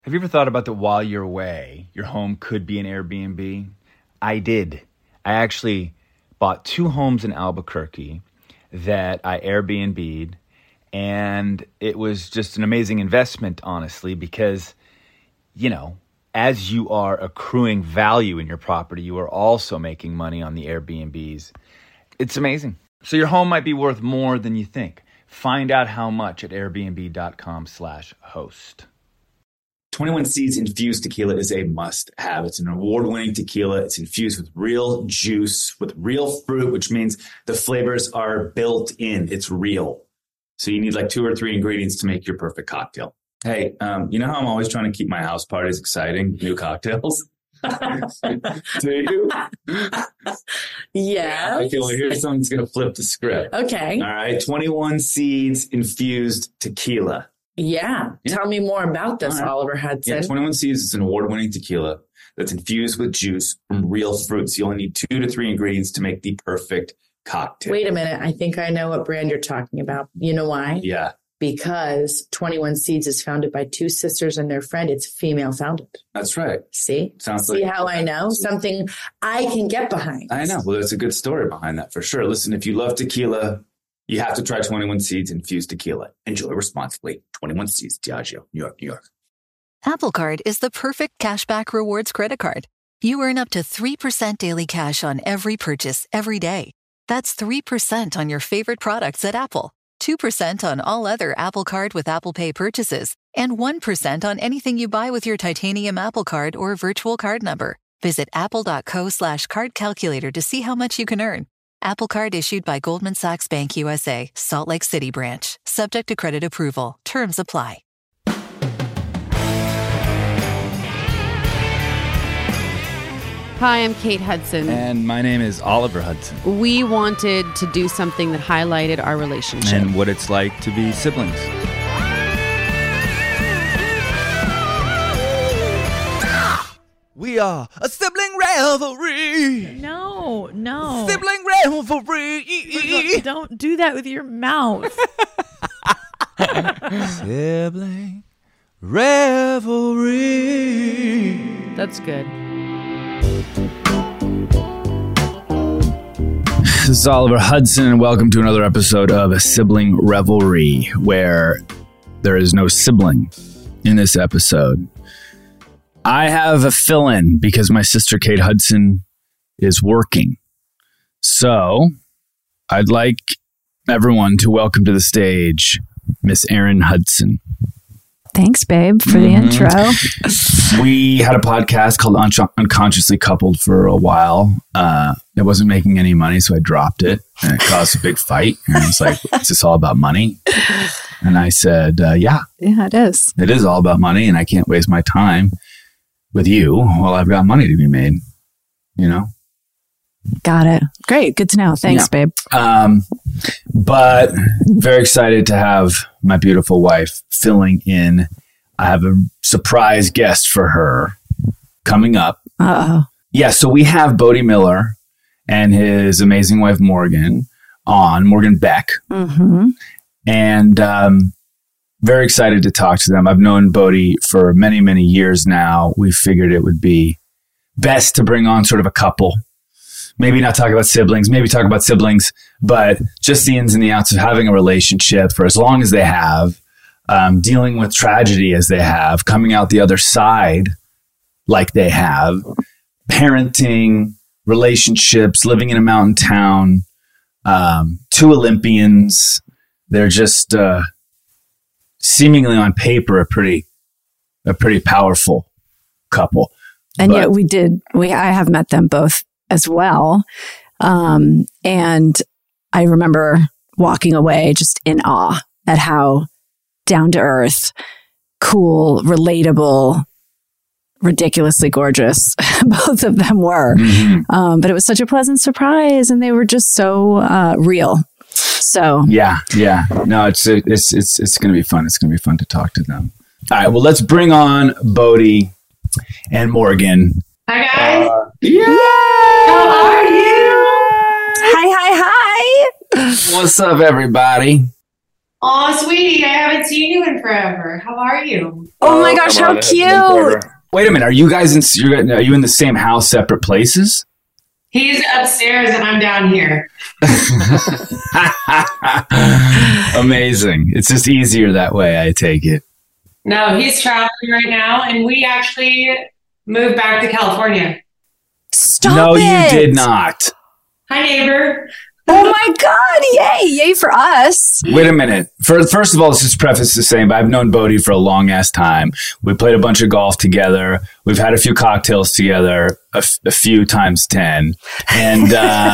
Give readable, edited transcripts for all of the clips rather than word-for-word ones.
Have you ever thought about that while you're away, your home could be an Airbnb? I did. I actually bought 2 homes in Albuquerque that I Airbnb'd, and it was just an amazing investment, honestly, because, you know, as you are accruing value in your property, you are also making money on the Airbnbs. It's amazing. So your home might be worth more than you think. Find out how much at airbnb.com/host. 21 Seeds Infused Tequila is a must-have. It's an award-winning tequila. It's infused with real juice, with real fruit, which means the flavors are built in. It's real. So you need like 2 or 3 ingredients to make your perfect cocktail. Hey, you know how I'm always trying to keep my house parties exciting? New cocktails. Do you? Yeah. I feel like here's someone's going to flip the script. Okay. All right. 21 Seeds Infused Tequila. Yeah. Tell me more about this, right. Oliver Hudson. Yeah, 21 Seeds is an award-winning tequila that's infused with juice from real fruits. You only need 2 to 3 ingredients to make the perfect cocktail. Wait a minute. I think I know what brand you're talking about. You know why? Yeah. Because 21 Seeds is founded by 2 sisters and their friend. It's female founded. That's right. See? See how I know? Something I can get behind. I know. Well, there's a good story behind that for sure. Listen, if you love tequila, you have to try 21 Seeds Infused Tequila. Enjoy responsibly. 21 Seeds, Diageo, New York, New York. Apple Card is the perfect cashback rewards credit card. You earn up to 3% daily cash on every purchase every day. That's 3% on your favorite products at Apple, 2% on all other Apple Card with Apple Pay purchases, and 1% on anything you buy with your titanium Apple Card or virtual card number. Visit apple.co/card calculator to see how much you can earn. Apple Card issued by Goldman Sachs Bank USA, Salt Lake City branch. Subject to credit approval. Terms apply. Hi, I'm Kate Hudson. And my name is Oliver Hudson. We wanted to do something that highlighted our relationship. And what it's like to be siblings. We are a sibling revelry. No. Sibling revelry. Don't do that with your mouth. Sibling revelry. That's good. This is Oliver Hudson, and welcome to another episode of A Sibling Revelry, where there is no sibling in this episode. I have a fill-in because my sister Kate Hudson is working. So I'd like everyone to welcome to the stage Miss Erin Hudson. Thanks, babe, for the intro. We had a podcast called Unconsciously Coupled for a while. It wasn't making any money, so I dropped it, and it caused a big fight. And I was like, is this all about money? And I said, yeah, it is. It is all about money, and I can't waste my time with you while I've got money to be made, you know? Got it. Great. Good to know. Thanks, babe. But very excited to have my beautiful wife filling in. I have a surprise guest for her coming up. Uh-oh. Yeah, so we have Bodie Miller and his amazing wife, Morgan Beck. Mm-hmm. And very excited to talk to them. I've known Bodie for many, many years now. We figured it would be best to bring on sort of a couple. Maybe not talk about siblings, maybe talk about siblings, but just the ins and the outs of having a relationship for as long as they have, dealing with tragedy as they have, coming out the other side like they have, parenting, relationships, living in a mountain town, 2 Olympians. They're just seemingly on paper a pretty powerful couple. And yet I have met them both as well. And I remember walking away just in awe at how down to earth, cool, relatable, ridiculously gorgeous both of them were. Mm-hmm. But it was such a pleasant surprise, and they were just so real. So yeah. No, it's going to be fun. It's going to be fun to talk to them. All right. Well, let's bring on Bodie and Morgan. Hi, guys. Yeah. How are you? Hi. What's up, everybody? Oh, sweetie, I haven't seen you in forever. How are you? Oh my gosh, how cute. Wait a minute. Are you guys are you in the same house, separate places? He's upstairs and I'm down here. Amazing. It's just easier that way, I take it. No, he's traveling right now, and we actually moved back to California. Stop No, it. you did not. Hi, neighbor. Oh my God. Yay. Yay for us. Wait a minute. First of all, let's just preface the same. I've known Bodhi for a long ass time. We played a bunch of golf together. We've had a few cocktails together, a few times 10, and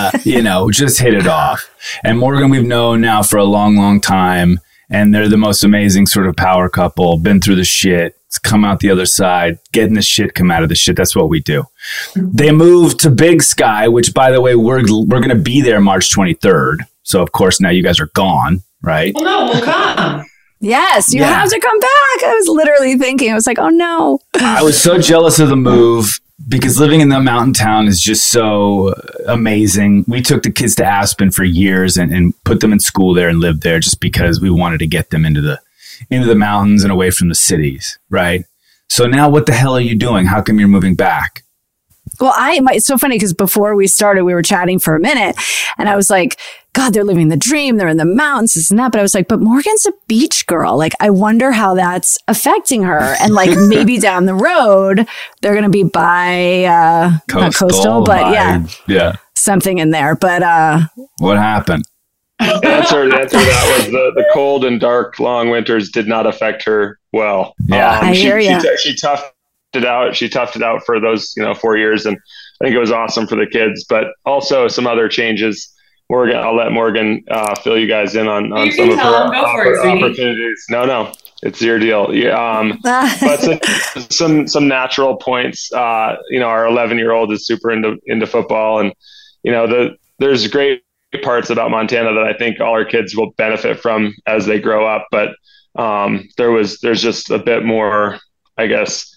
just hit it off. And Morgan, we've known now for a long, long time, and they're the most amazing sort of power couple. Been through the shit. Come out the other side, getting the shit, come out of the shit. That's what we do. They moved to Big Sky, which, by the way, we're going to be there March 23rd. So, of course, now you guys are gone, right? Well, no, we'll come. Yes, you have to come back. I was literally thinking, I was like, oh no. I was so jealous of the move because living in the mountain town is just so amazing. We took the kids to Aspen for years and put them in school there and lived there just because we wanted to get them into the mountains and away from the cities, right? So now what the hell are you doing? How come you're moving back? Well, it's so funny because before we started, we were chatting for a minute and I was like, God, they're living the dream. They're in the mountains, this and that. But I was like, but Morgan's a beach girl. Like, I wonder how that's affecting her. And like maybe down the road, they're going to be by, not coastal, but yeah, something in there. But what happened? The answer to that was the cold and dark, long winters did not affect her well. Yeah, I hear you. She toughed it out. She toughed it out for those 4 years, and I think it was awesome for the kids. But also some other changes. Morgan, I'll let Morgan fill you guys in on some of her opportunities. No, it's your deal. Yeah, but some natural points. Our 11-year-old is super into football, and there's great parts about Montana that I think all our kids will benefit from as they grow up. But there's just a bit more, I guess,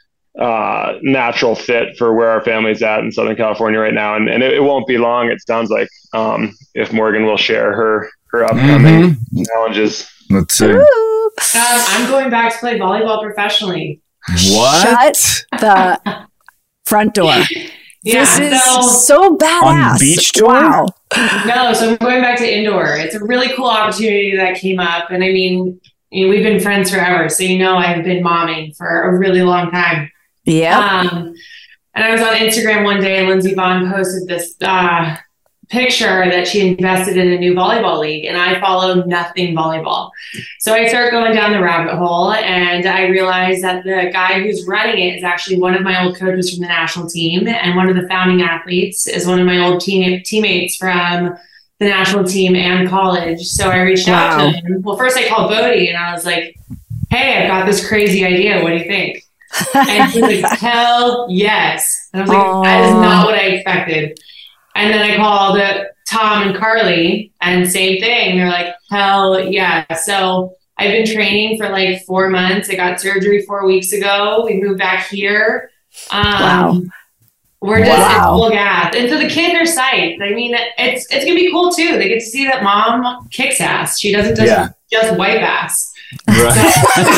natural fit for where our family's at in Southern California right now. And it won't be long. It sounds like, if Morgan will share her upcoming challenges. Let's see. I'm going back to play volleyball professionally. What? Shut the front door. Yeah, this is so badass. On beach tour? Wow. No, so I'm going back to indoor. It's a really cool opportunity that came up. And I mean, we've been friends forever. So, I've been momming for a really long time. Yeah. And I was on Instagram one day and Lindsey Vonn posted this picture that she invested in a new volleyball league, and I follow nothing volleyball. So I start going down the rabbit hole, and I realized that the guy who's running it is actually one of my old coaches from the national team, and one of the founding athletes is one of my old teammates from the national team and college. So I reached out to him. Well, first I called Bodhi, and I was like, hey, I've got this crazy idea. What do you think? And he was like, hell yes. And I was like, that is not what I expected. And then I called Tom and Carly, and same thing. They're like, hell yeah. So I've been training for like 4 months. I got surgery 4 weeks ago. We moved back here. Wow. We're just in full gas. And so the kids are psyched. I mean, it's going to be cool too. They get to see that mom kicks ass. She doesn't just wipe ass. Right.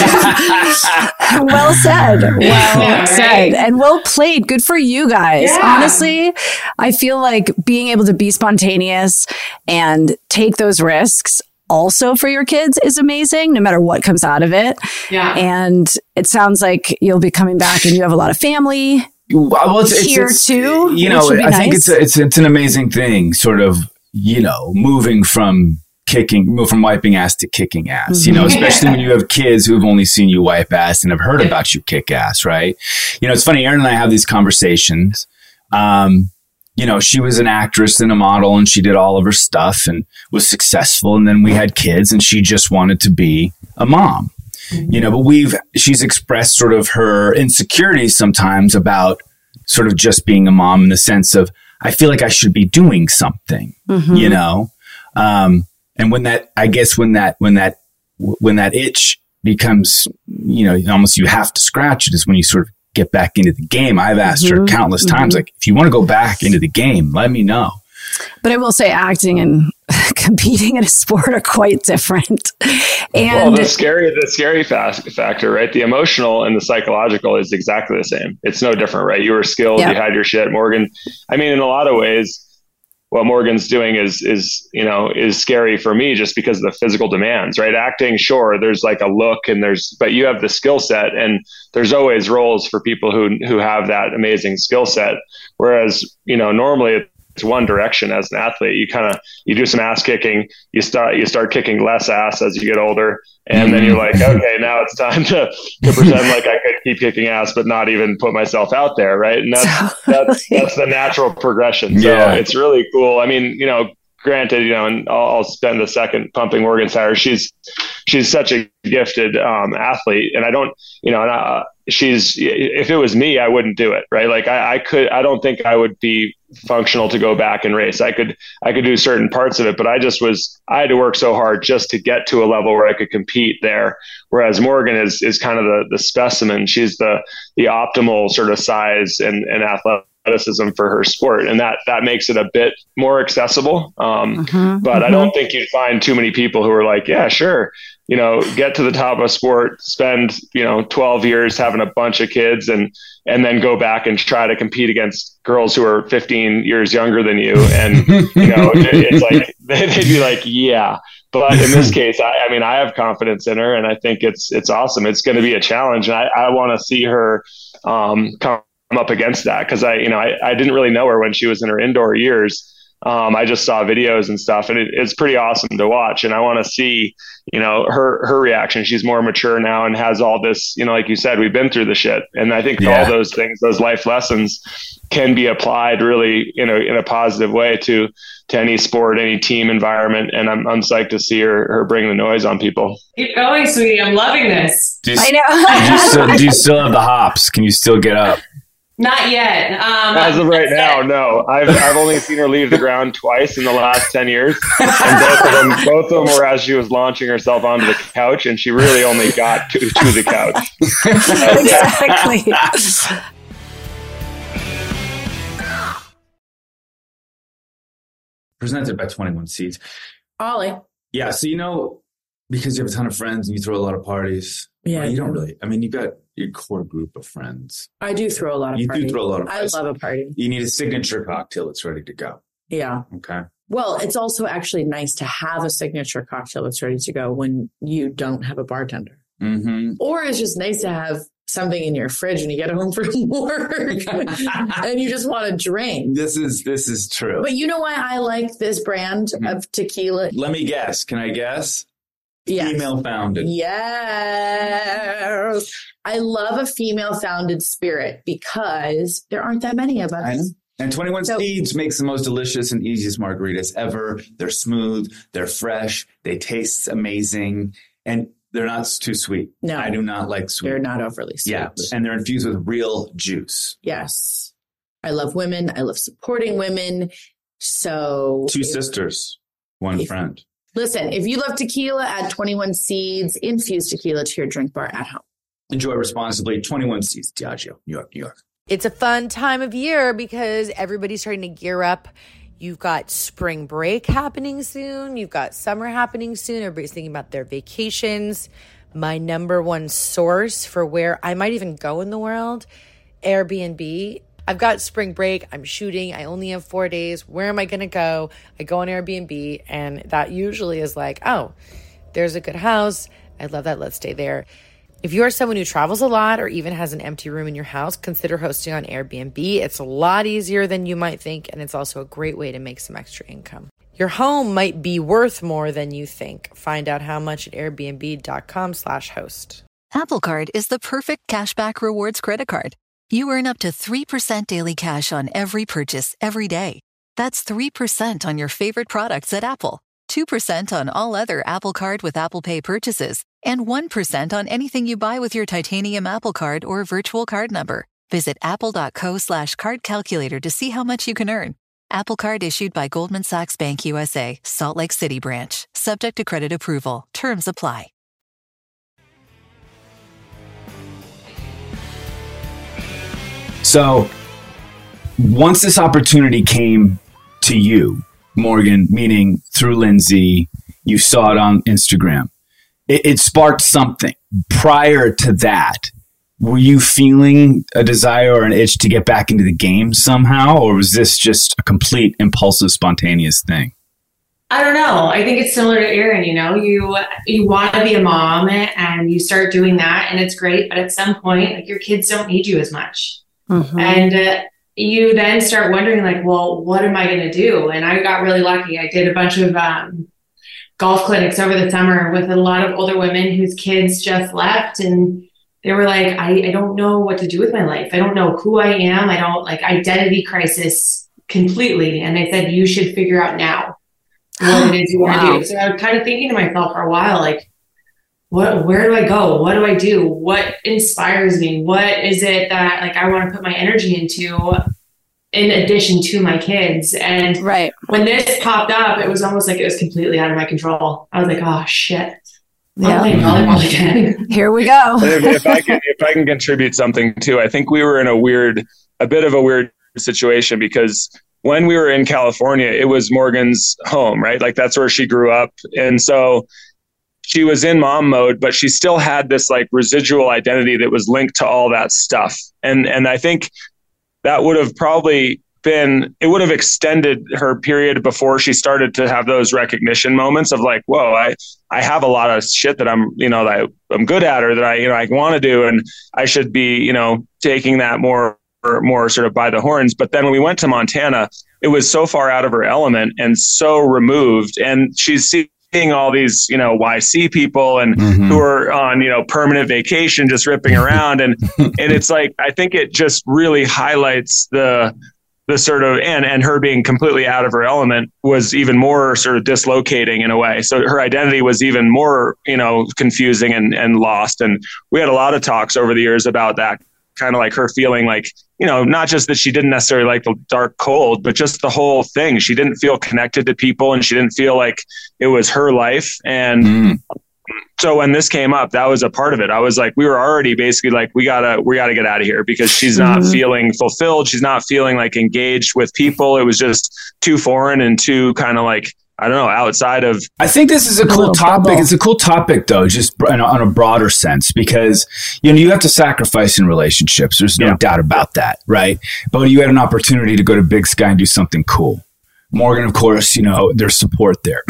Well said. Well said. Right? And well played. Good for you guys. Yeah. Honestly, I feel like being able to be spontaneous and take those risks also for your kids is amazing, no matter what comes out of it. Yeah. And it sounds like you'll be coming back and you have a lot of family here too. I think it's an amazing thing, sort of, moving from wiping ass to kicking ass, especially when you have kids who've only seen you wipe ass and have heard about you kick ass, right? It's funny, Erin and I have these conversations. She was an actress and a model, and she did all of her stuff and was successful. And then we had kids, and she just wanted to be a mom, but she's expressed sort of her insecurities sometimes about sort of just being a mom, in the sense of, I feel like I should be doing something, and when that itch becomes, almost you have to scratch it, is when you sort of get back into the game. I've asked her countless times, like, if you want to go back into the game, let me know. But I will say acting and competing in a sport are quite different. And the scary factor, right? The emotional and the psychological is exactly the same. It's no different, right? You were skilled, you had your shit. Morgan, I mean, in a lot of ways, what Morgan's doing is scary for me just because of the physical demands, right? Acting, sure, there's like a look but you have the skill set, and there's always roles for people who have that amazing skill set. Whereas, normally it's one direction as an athlete. You do some ass kicking, you start kicking less ass as you get older. And then you're like, okay, now it's time to pretend like I could keep kicking ass, but not even put myself out there. Right. And that's the natural progression. So it's really cool. I mean, granted, and I'll spend a second pumping Morgan's tires. She's such a gifted athlete, and I don't, if it was me, I wouldn't do it. Right. Like I don't think I would be functional to go back and race. I could do certain parts of it, but I had to work so hard just to get to a level where I could compete there. Whereas Morgan is kind of the specimen. She's the optimal sort of size and athleticism for her sport. And that makes it a bit more accessible. But I don't think you'd find too many people who are like, yeah, sure. Get to the top of a sport, spend, 12 years having a bunch of kids and then go back and try to compete against girls who are 15 years younger than you. And, it's like, they'd be like, yeah. But in this case, I have confidence in her, and I think it's awesome. It's going to be a challenge. And I want to see her come up against that. Cause I didn't really know her when she was in her indoor years. I just saw videos and stuff, and it's pretty awesome to watch. And I want to see, her reaction. She's more mature now and has all this, like you said, we've been through the shit. And I think all those things, those life lessons can be applied really, in a positive way to any sport, any team environment. And I'm psyched to see her bring the noise on people. Keep going, sweetie. I'm loving this. I know. Do you still have the hops? Can you still get up? Not yet. As of right now, no. I've only seen her leave the ground twice in the last 10 years. And both of them were as she was launching herself onto the couch, and she really only got to the couch. Exactly. Presented by 21 Seeds. Ollie. Yeah. So, because you have a ton of friends and you throw a lot of parties. Yeah. You don't really, you've got your core group of friends. I do throw a lot of parties. You do throw a lot of parties. I love a party. You need a signature cocktail that's ready to go. Yeah. Okay. Well, it's also actually nice to have a signature cocktail that's ready to go when you don't have a bartender. Mm-hmm. Or it's just nice to have something in your fridge when you get home from work and you just want to drink. This is true. But you know why I like this brand of tequila? Let me guess. Can I guess? Yes. Female founded. Yes. I love a female founded spirit because there aren't that many of us. I know. And 21 Seeds makes the most delicious and easiest margaritas ever. They're smooth. They're fresh. They taste amazing. And they're not too sweet. No. I do not like sweet. They're not overly sweet. Yeah. And they're infused with real juice. Yes. I love women. I love supporting women. So. Two sisters, one friend. Listen, if you love tequila, add 21 Seeds, infused tequila to your drink bar at home. Enjoy responsibly. 21 Seeds, Diageo, New York, New York. It's a fun time of year because everybody's starting to gear up. You've got spring break happening soon. You've got summer happening soon. Everybody's thinking about their vacations. My number one source for where I might even go in the world, Airbnb. I've got spring break. I'm shooting. I only have 4 days. Where am I going to go? I go on Airbnb, and that usually is like, oh, there's a good house. I love that. Let's stay there. If you are someone who travels a lot or even has an empty room in your house, consider hosting on Airbnb. It's a lot easier than you might think, and it's also a great way to make some extra income. Your home might be worth more than you think. Find out how much at airbnb.com/host. Apple Card is the perfect cashback rewards credit card. You earn up to 3% daily cash on every purchase every day. That's 3% on your favorite products at Apple, 2% on all other Apple Card with Apple Pay purchases, and 1% on anything you buy with your titanium Apple Card or virtual card number. Visit apple.co/card calculator to see how much you can earn. Apple Card issued by Goldman Sachs Bank USA, Salt Lake City branch. Subject to credit approval. Terms apply. So once this opportunity came to you, Morgan, meaning through Lindsay, you saw it on Instagram. It sparked something. Prior to that, were you feeling a desire or an itch to get back into the game somehow? Or was this just a complete impulsive, spontaneous thing? I don't know. I think it's similar to Aaron, you know, you want to be a mom and you start doing that and it's great. But at some point, like your kids don't need you as much. Mm-hmm. And you then start wondering like, well, what am I going to do? And I got really lucky. I did a bunch of golf clinics over the summer with a lot of older women whose kids just left. And they were like, I don't know what to do with my life. I don't know who I am. I don't like identity crisis completely. And they said, you should figure out now what it is you want to do. So I was kind of thinking to myself for a while, like, where do I go? What do I do? What inspires me? What is it that like I want to put my energy into in addition to my kids? And when this popped up, it was almost like it was completely out of my control. I was like, oh shit. I'm playing volleyball again. Here we go. if I can contribute something too, I think we were in a bit of a weird situation because when we were in California, it was Morgan's home, right? Like that's where she grew up. And so she was in mom mode, but she still had this like residual identity that was linked to all that stuff. And I think that would have probably it would have extended her period before she started to have those recognition moments of like, whoa, I have a lot of shit that I'm good at, or that I want to do. And I should be, taking that more sort of by the horns. But then when we went to Montana, it was so far out of her element and so removed. And she's seeing all these, YC people and who are on, permanent vacation, just ripping around. And it's like, I think it just really highlights the sort of, and her being completely out of her element was even more sort of dislocating in a way. So her identity was even more, confusing and lost. And we had a lot of talks over the years about that, kind of like her feeling like, not just that she didn't necessarily like the dark cold, but just the whole thing. She didn't feel connected to people and she didn't feel like it was her life. And so when this came up, that was a part of it. I was like, we were already basically like, we gotta get out of here because she's not feeling fulfilled. She's not feeling like engaged with people. It was just too foreign and too kind of like, I don't know, outside of. I think this is a cool topic. It's a cool topic though, just on a broader sense, because, you have to sacrifice in relationships. There's no doubt about that. Right. But you had an opportunity to go to Big Sky and do something cool. Morgan, of course, there's support there.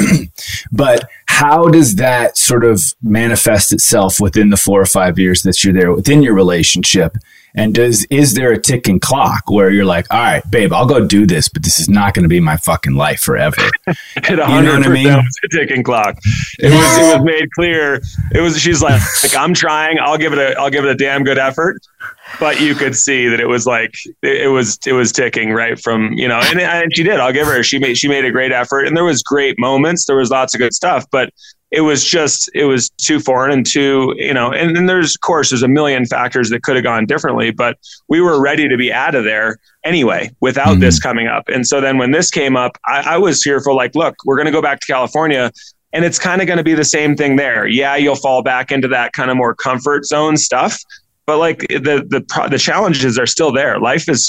But how does that sort of manifest itself within the 4 or 5 years that you're there within your relationship? And is there a ticking clock where you're like, all right, babe, I'll go do this, but this is not going to be my fucking life forever? It 100% was a ticking clock. It was made clear. She's like, I'm trying. I'll give it a damn good effort. But you could see that it was like it was ticking right from, and she did. I'll give her. She made a great effort, and there was great moments. There was lots of good stuff, but it was too foreign and too, and then there's a million factors that could have gone differently, but we were ready to be out of there anyway without this coming up. And so then when this came up, I was fearful, like, look, we're going to go back to California and it's kind of going to be the same thing there. Yeah, you'll fall back into that kind of more comfort zone stuff. But like the challenges are still there. Life is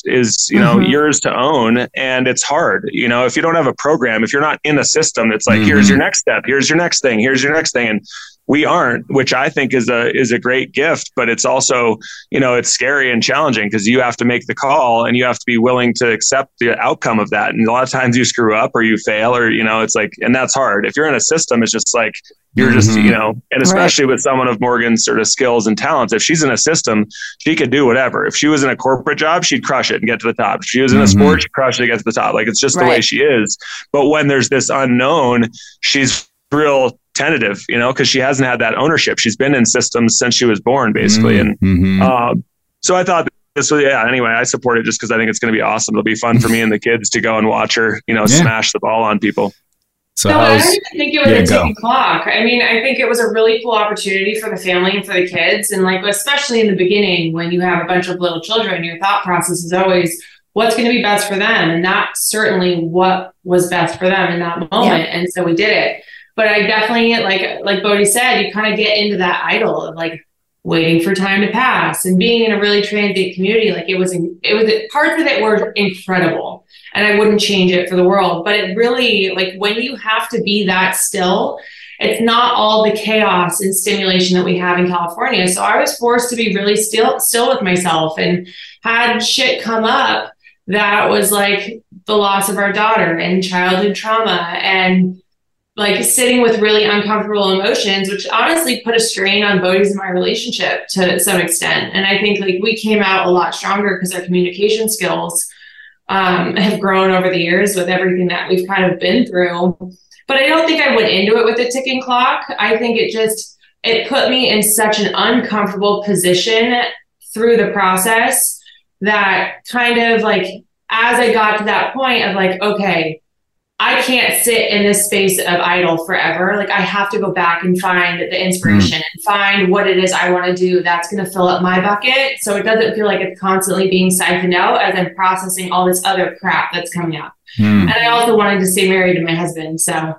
yours to own, and it's hard. If you don't have a program, if you're not in a system, it's like here's your next step, here's your next thing, here's your next thing, and we aren't, which I think is a great gift. But it's also it's scary and challenging because you have to make the call and you have to be willing to accept the outcome of that. And a lot of times you screw up or you fail or it's like, and that's hard. If you're in a system, it's just like. You're just, and especially with someone of Morgan's sort of skills and talents, if she's in a system, she could do whatever. If she was in a corporate job, she'd crush it and get to the top. If she was in a sport, she'd crush it and get to the top. Like, it's just the way she is. But when there's this unknown, she's real tentative, because she hasn't had that ownership. She's been in systems since she was born, basically. And so I thought this was, anyway, I support it just because I think it's going to be awesome. It'll be fun for me and the kids to go and watch her, smash the ball on people. So I don't even think it was a ticking clock. I mean, I think it was a really cool opportunity for the family and for the kids. And like, especially in the beginning, when you have a bunch of little children, your thought process is always what's going to be best for them. And that's certainly what was best for them in that moment. Yeah. And so we did it. But I definitely, like Bodhi said, you kind of get into that idol of like waiting for time to pass and being in a really transient community. Like it was parts of it were incredible. and I wouldn't change it for the world. But it really, like, when you have to be that still, it's not all the chaos and stimulation that we have in California. So I was forced to be really still with myself, and had shit come up that was like the loss of our daughter and childhood trauma, and like sitting with really uncomfortable emotions, which honestly put a strain on Bodhi's and my relationship to some extent. And I think like we came out a lot stronger because our communication skills have grown over the years with everything that we've kind of been through. But I don't think I went into it with a ticking clock. I think it put me in such an uncomfortable position through the process that kind of like, as I got to that point of like, okay, I can't sit in this space of idle forever. Like I have to go back and find the inspiration and find what it is I want to do that's going to fill up my bucket. So it doesn't feel like it's constantly being siphoned out as I'm processing all this other crap that's coming up. And I also wanted to stay married to my husband. So.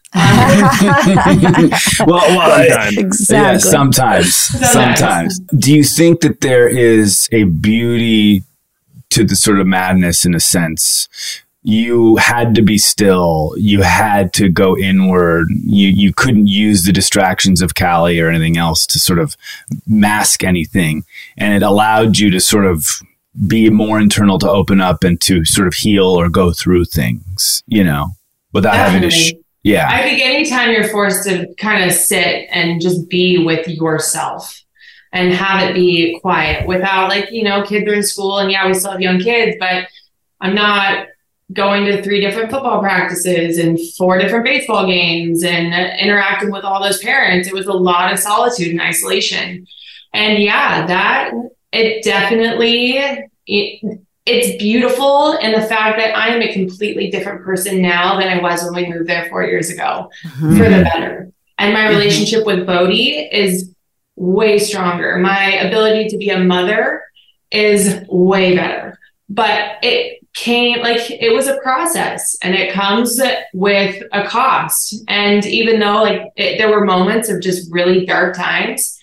Exactly. Yeah, sometimes. Do you think that there is a beauty to the sort of madness in a sense? You had to be still. You had to go inward. You couldn't use the distractions of Cali or anything else to sort of mask anything. And it allowed you to sort of be more internal, to open up and to sort of heal or go through things, you know, without having to... Yeah. I think anytime you're forced to kind of sit and just be with yourself and have it be quiet without like, you know, kids are in school and yeah, we still have young kids, but I'm not going to 3 different football practices and 4 different baseball games and interacting with all those parents. It was a lot of solitude and isolation. And yeah, that it definitely, it's beautiful in the fact that I am a completely different person now than I was when we moved there 4 years ago for the better. And my relationship with Bodhi is way stronger. My ability to be a mother is way better, but it was a process and it comes with a cost. And even though there were moments of just really dark times,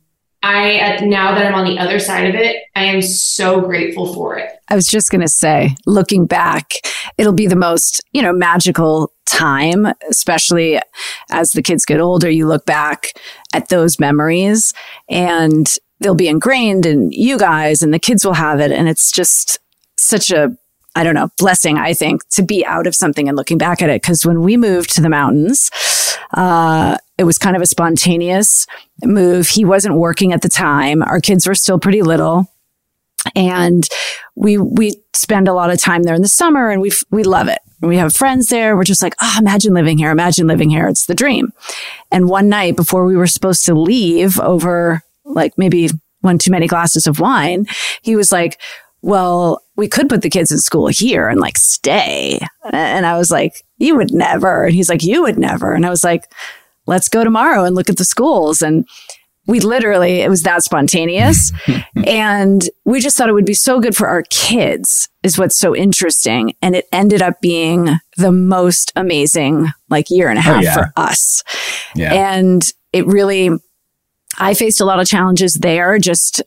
now that I'm on the other side of it, I am so grateful for it. I was just going to say, looking back, it'll be the most, magical time, especially as the kids get older. You look back at those memories and they'll be ingrained in you guys and the kids will have it. And it's just such a, blessing, I think, to be out of something and looking back at it. Because when we moved to the mountains, it was kind of a spontaneous move. He wasn't working at the time. Our kids were still pretty little. And we spend a lot of time there in the summer and we love it. We have friends there. We're just like, imagine living here. Imagine living here. It's the dream. And one night before we were supposed to leave over maybe one too many glasses of wine, he was like, well, we could put the kids in school here and stay. And I was like, you would never. And he's like, you would never. And I was like, let's go tomorrow and look at the schools. And we literally, it was that spontaneous. And we just thought it would be so good for our kids is what's so interesting. And it ended up being the most amazing year and a half for us. Yeah. And it really, I faced a lot of challenges there, just,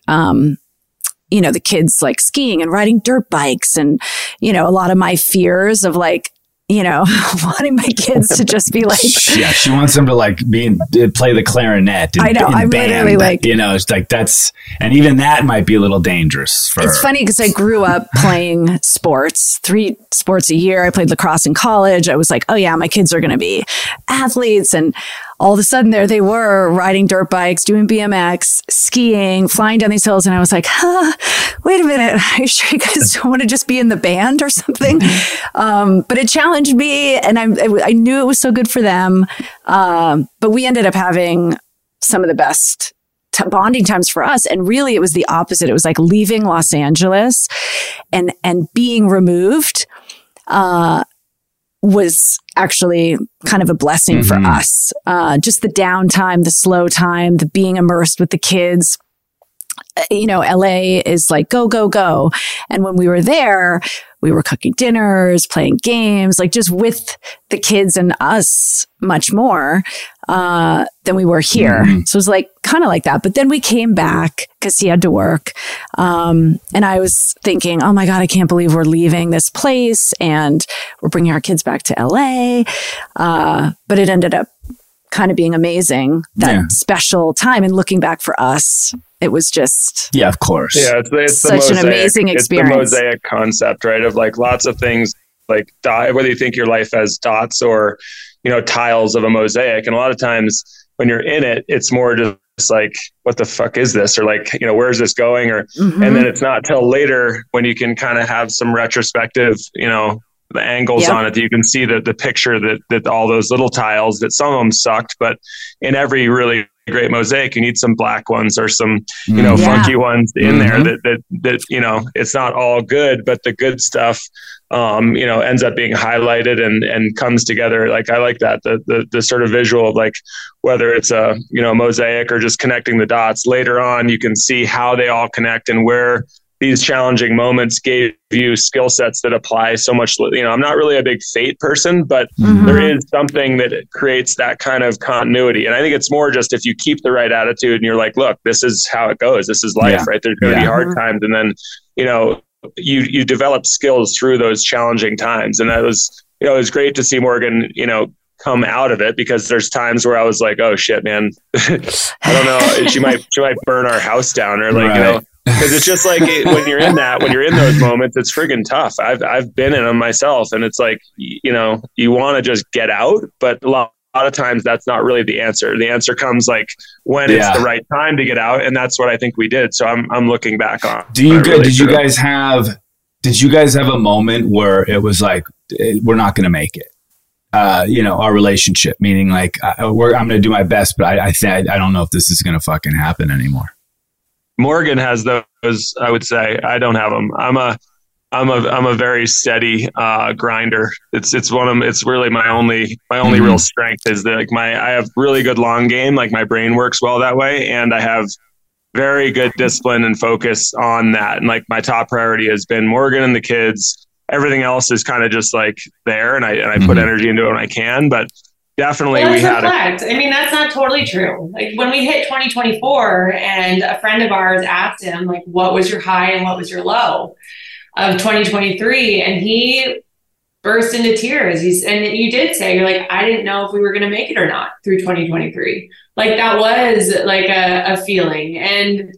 the kids skiing and riding dirt bikes and, a lot of my fears of wanting my kids to just be yeah, she wants them to play the clarinet. I know. I'm band, literally it's that's, and even that might be a little dangerous for It's funny because I grew up playing sports, 3 sports a year. I played lacrosse in college. I was like, oh yeah, my kids are going to be athletes. And all of a sudden there they were riding dirt bikes, doing BMX, skiing, flying down these hills. And I was like, wait a minute. Are you sure you guys don't want to just be in the band or something? But it challenged me and I knew it was so good for them. But we ended up having some of the best bonding times for us. And really it was the opposite. It was like leaving Los Angeles and being removed, was actually kind of a blessing for us. Just the downtime, the slow time, the being immersed with the kids. LA is like, go, go, go. And when we were there, we were cooking dinners, playing games, like just with the kids and us much more than we were here. Mm-hmm. So it was like kind of like that. But then we came back because he had to work. And I was thinking, oh my God, I can't believe we're leaving this place and we're bringing our kids back to LA. But it ended up kind of being amazing, that special time. And looking back for us, it was just... Yeah, of course. Yeah, it's such an amazing experience. It's the mosaic concept, right? Of like lots of things, like whether you think your life as dots or, tiles of a mosaic. And a lot of times when you're in it, it's more just like, what the fuck is this? Or like, where is this going? Or, and then it's not till later when you can kind of have some retrospective, the angles on it, that you can see the picture that all those little tiles, that some of them sucked, but in every really great mosaic, you need some black ones or some, funky ones in there that, it's not all good, but the good stuff, ends up being highlighted and comes together. Like, I like that, the sort of visual of like, whether it's a, mosaic or just connecting the dots later on, you can see how they all connect and where these challenging moments gave you skill sets that apply so much. I'm not really a big fate person, but there is something that creates that kind of continuity. And I think it's more just if you keep the right attitude and you're like, look, this is how it goes. This is life, right? There's going to be hard times. And then, you develop skills through those challenging times. And that was, it was great to see Morgan, come out of it, because there's times where I was like, oh shit, man, I don't know. She might burn our house down, or like, because it's just like when you're in those moments, it's friggin' tough. I've been in them myself, and it's like, you want to just get out, but a lot of times that's not really the answer. The answer comes like when it's the right time to get out, and that's what I think we did. So I'm looking back on. Did you guys have a moment where it was like, we're not going to make it? Our relationship, meaning like I'm going to do my best, but I don't know if this is going to fucking happen anymore. Morgan has those. I would say I don't have them. I'm a very steady grinder. It's really my only real strength is that I have really good long game. Like, my brain works well that way, and I have very good discipline and focus on that. And like, my top priority has been Morgan and the kids. Everything else is kind of just like there, and I put energy into it when I can, but. Definitely, we had. That's not totally true. Like, when we hit 2024, and a friend of ours asked him, like, what was your high and what was your low of 2023, and he burst into tears. And you did say, you're like, I didn't know if we were going to make it or not through 2023. Like, that was like a feeling, and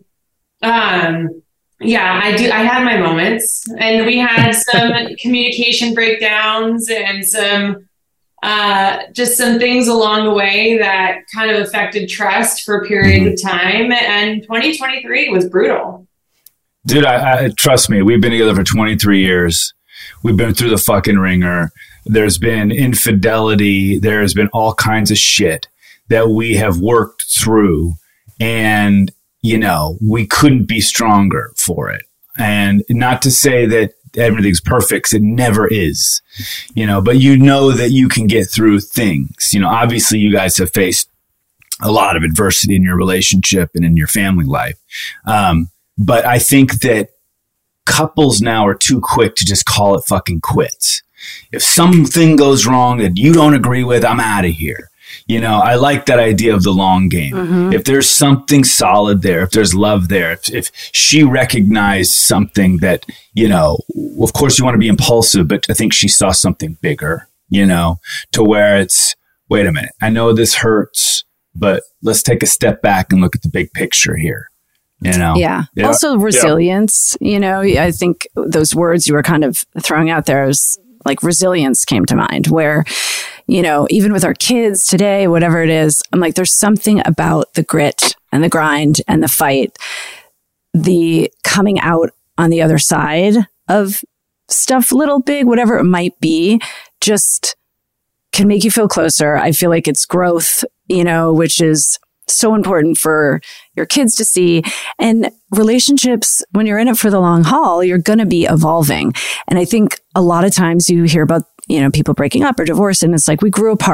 I had my moments, and we had some communication breakdowns and some. Just some things along the way that kind of affected trust for periods of time. And 2023 was brutal. Dude, I trust me, we've been together for 23 years. We've been through the fucking ringer. There's been infidelity. There's been all kinds of shit that we have worked through. And, we couldn't be stronger for it. And not to say that everything's perfect, 'cause it never is, but that you can get through things. Obviously you guys have faced a lot of adversity in your relationship and in your family life. But I think that couples now are too quick to just call it fucking quits. If something goes wrong that you don't agree with, I'm out of here. I like that idea of the long game. If there's something solid there, if there's love there, if she recognized something that, of course you want to be impulsive, but I think she saw something bigger, to where it's, wait a minute, I know this hurts, but let's take a step back and look at the big picture here. Yeah. Also resilience, I think those words you were kind of throwing out there is like resilience came to mind, where, even with our kids today, whatever it is, I'm like, there's something about the grit and the grind and the fight, the coming out on the other side of stuff, little, big, whatever it might be, just can make you feel closer. I feel like it's growth, which is so important for your kids to see. And relationships, when you're in it for the long haul, you're going to be evolving. And I think a lot of times you hear about, people breaking up or divorce, and it's like, we grew apart.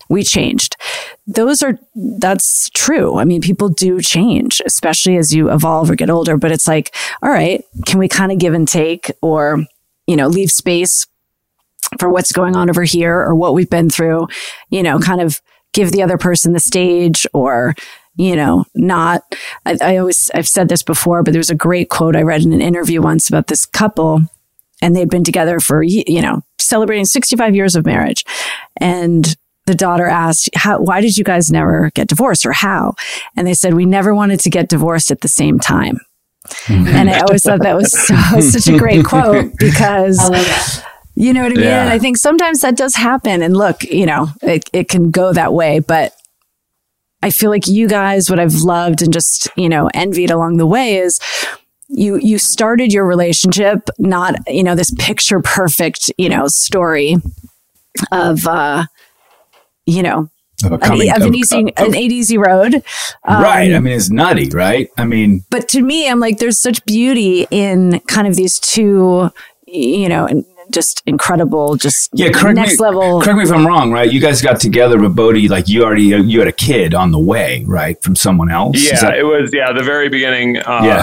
we changed. That's true. I mean, people do change, especially as you evolve or get older, but it's like, all right, can we kind of give and take, or, leave space for what's going on over here or what we've been through, kind of give the other person the stage, or, not. I've said this before, but there was a great quote I read in an interview once about this couple, and they'd been together for, celebrating 65 years of marriage. And the daughter asked, why did you guys never get divorced, or how? And they said, we never wanted to get divorced at the same time. And I always thought that was such a great quote, because I love that. You know what I mean? Yeah. And I think sometimes that does happen. And look, it can go that way. But I feel like you guys, what I've loved and just, envied along the way is you started your relationship, not, this picture perfect, story of, an easy road. Right. I mean, it's nutty, right? I mean, but to me, I'm like, there's such beauty in kind of these two, just incredible, next level. Correct me if I'm wrong, right? You guys got together with Bodhi, like you had a kid on the way, right? From someone else? Yeah, it was, the very beginning.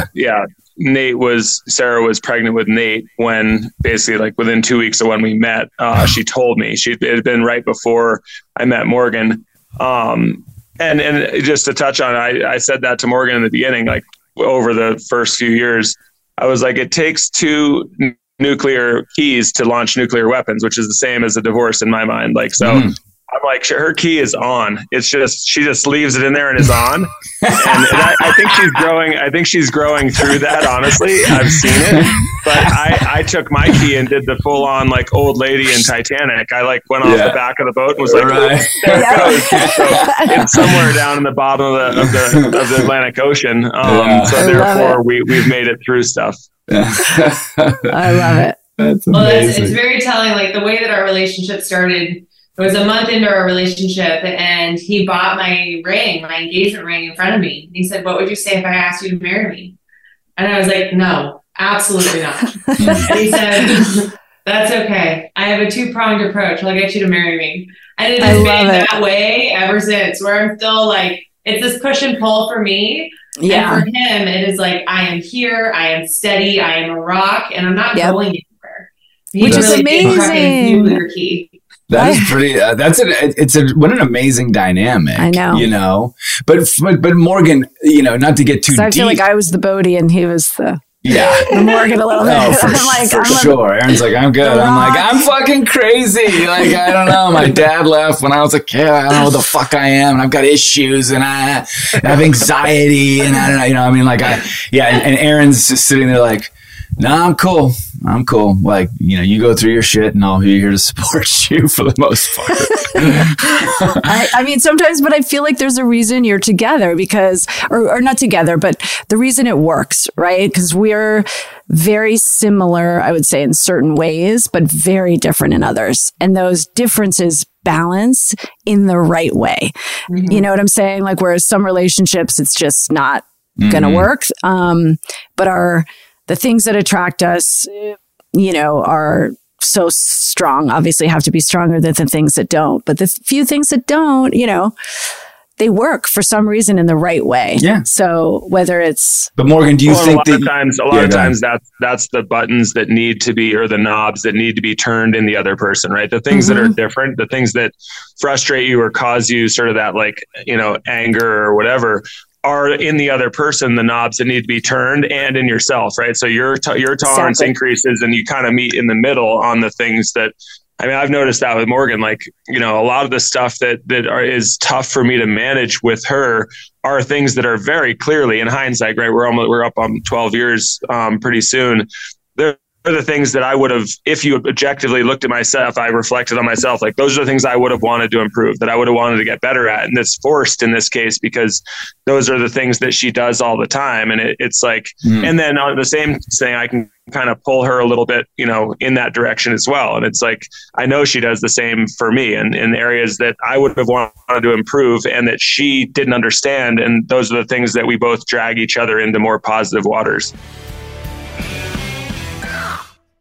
Sarah was pregnant with Nate when basically like within 2 weeks of when we met, she told me. It had been right before I met Morgan. And just to touch on it, I said that to Morgan in the beginning, like over the first few years, I was like, it takes two nuclear keys to launch nuclear weapons, which is the same as a divorce in my mind. Like, so I'm like, her key is on. It's just, she just leaves it in there and is on. I think she's growing through that. Honestly, I've seen it, but I took my key and did the full on like old lady in Titanic. I like went off the back of the boat and was like, there it goes. So it's somewhere down in the bottom of the Atlantic Ocean. So therefore we've made it through stuff. I love it. That's amazing. Well, it's very telling. Like the way that our relationship started, it was a month into our relationship, and he bought my engagement ring in front of me. And he said, "What would you say if I asked you to marry me?" And I was like, "No, absolutely not." And he said, "That's okay. I have a two-pronged approach. I'll get you to marry me." And it has been that way ever since, where I'm still like, it's this push and pull for me. Yeah. And for him, it is like, I am here, I am steady, I am a rock, and I'm not going anywhere. Which is amazing. That is pretty. What an amazing dynamic. I know. But Morgan, not to get too deep. I feel like I was the Bodhi and he was the Morgan a little bit. Oh, for sure. Aaron's like, I'm good. I'm like, I'm fucking crazy. Like, I don't know. My dad left when I was a kid. I don't know what the fuck I am. And I've got issues and I have anxiety and I don't know. And Aaron's just sitting there like, no, I'm cool. Like, you go through your shit and I'll be here to support you for the most part. I mean, sometimes, but I feel like there's a reason you're together because, or not together, but the reason it works, right? Because we're very similar, I would say, in certain ways, but very different in others. And those differences balance in the right way. Mm-hmm. You know what I'm saying? Like, whereas some relationships, it's just not going to work. But the things that attract us, are so strong, obviously have to be stronger than the things that don't. But the few things that don't, they work for some reason in the right way. Yeah. So whether it's... But Morgan, do you think a lot of times that's the buttons that need to be, or the knobs that need to be turned in the other person, right? The things that are different, the things that frustrate you or cause you sort of that like, anger or whatever, are in the other person, the knobs that need to be turned, and in yourself, right? So your tolerance increases and you kind of meet in the middle on the things that, I mean, I've noticed that with Morgan, like, a lot of the stuff that is tough for me to manage with her are things that are very clearly in hindsight, right? We're up on 12 years pretty soon. They're the things that I would have, if you objectively looked at myself, I reflected on myself, like those are the things I would have wanted to improve, that I would have wanted to get better at. And it's forced in this case because those are the things that she does all the time. And it's like, and then on the same thing, I can kind of pull her a little bit, in that direction as well. And it's like, I know she does the same for me in areas that I would have wanted to improve and that she didn't understand. And those are the things that we both drag each other into more positive waters.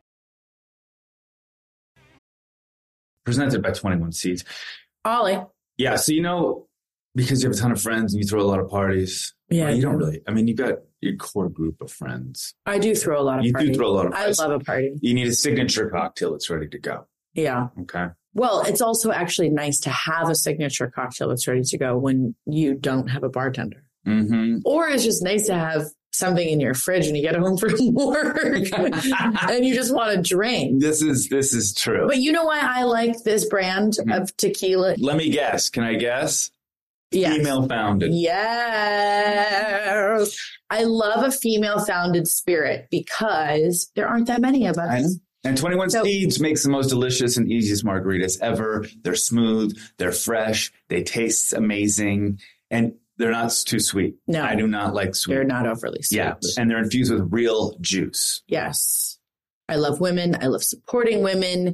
Presented by 21 Seeds. Ollie. Yeah. So, because you have a ton of friends and you throw a lot of parties. Yeah. Well, you don't really. I mean, you've got your core group of friends. I do throw a lot of parties. You do throw a lot of parties. I love a party. You need a signature cocktail that's ready to go. Yeah. Okay. Well, it's also actually nice to have a signature cocktail that's ready to go when you don't have a bartender. Mm-hmm. Or it's just nice to have something in your fridge when you get home from work and you just want to drink. This is true. But you know why I like this brand of tequila? Let me guess. Can I guess? Yes. Female founded. Yes. I love a female founded spirit because there aren't that many of us. I know. And 21 Seeds makes the most delicious and easiest margaritas ever. They're smooth, they're fresh, they taste amazing, and they're not too sweet. No. I do not like sweet. They're not overly sweet. Yeah, and they're infused with real juice. Yes. I love women. I love supporting women.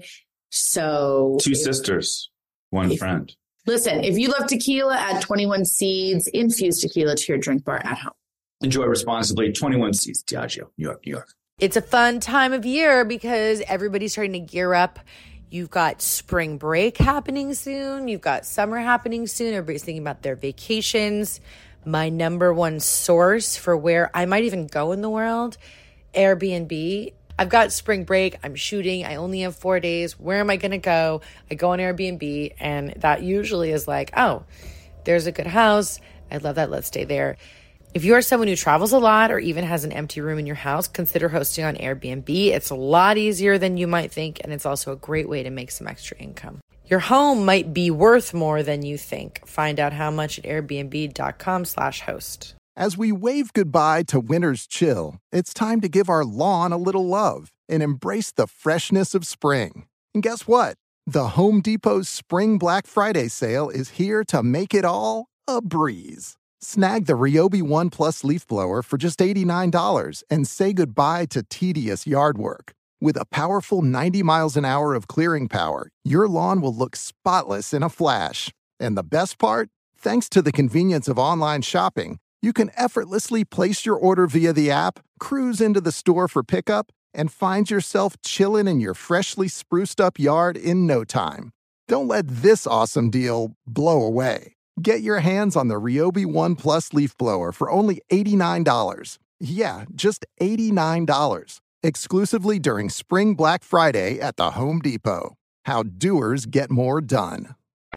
So 2 sisters, 1 friend. Listen, if you love tequila, add 21 Seeds infused tequila to your drink bar at home. Enjoy responsibly. 21 Seeds, Diageo, New York, New York. It's a fun time of year because everybody's starting to gear up. You've got spring break happening soon. You've got summer happening soon. Everybody's thinking about their vacations. My number one source for where I might even go in the world, Airbnb. I've got spring break. I'm shooting. I only have 4 days. Where am I going to go? I go on Airbnb, and that usually is like, oh, there's a good house. I love that. Let's stay there. If you are someone who travels a lot or even has an empty room in your house, consider hosting on Airbnb. It's a lot easier than you might think, and it's also a great way to make some extra income. Your home might be worth more than you think. Find out how much at airbnb.com/host. As we wave goodbye to winter's chill, it's time to give our lawn a little love and embrace the freshness of spring. And guess what? The Home Depot's Spring Black Friday sale is here to make it all a breeze. Snag the Ryobi One Plus leaf blower for just $89 and say goodbye to tedious yard work. With a powerful 90 miles an hour of clearing power, your lawn will look spotless in a flash. And the best part? Thanks to the convenience of online shopping, you can effortlessly place your order via the app, cruise into the store for pickup, and find yourself chilling in your freshly spruced up yard in no time. Don't let this awesome deal blow away. Get your hands on the Ryobi One Plus leaf blower for only $89. Yeah, just $89. Exclusively during Spring Black Friday at the Home Depot. How doers get more done.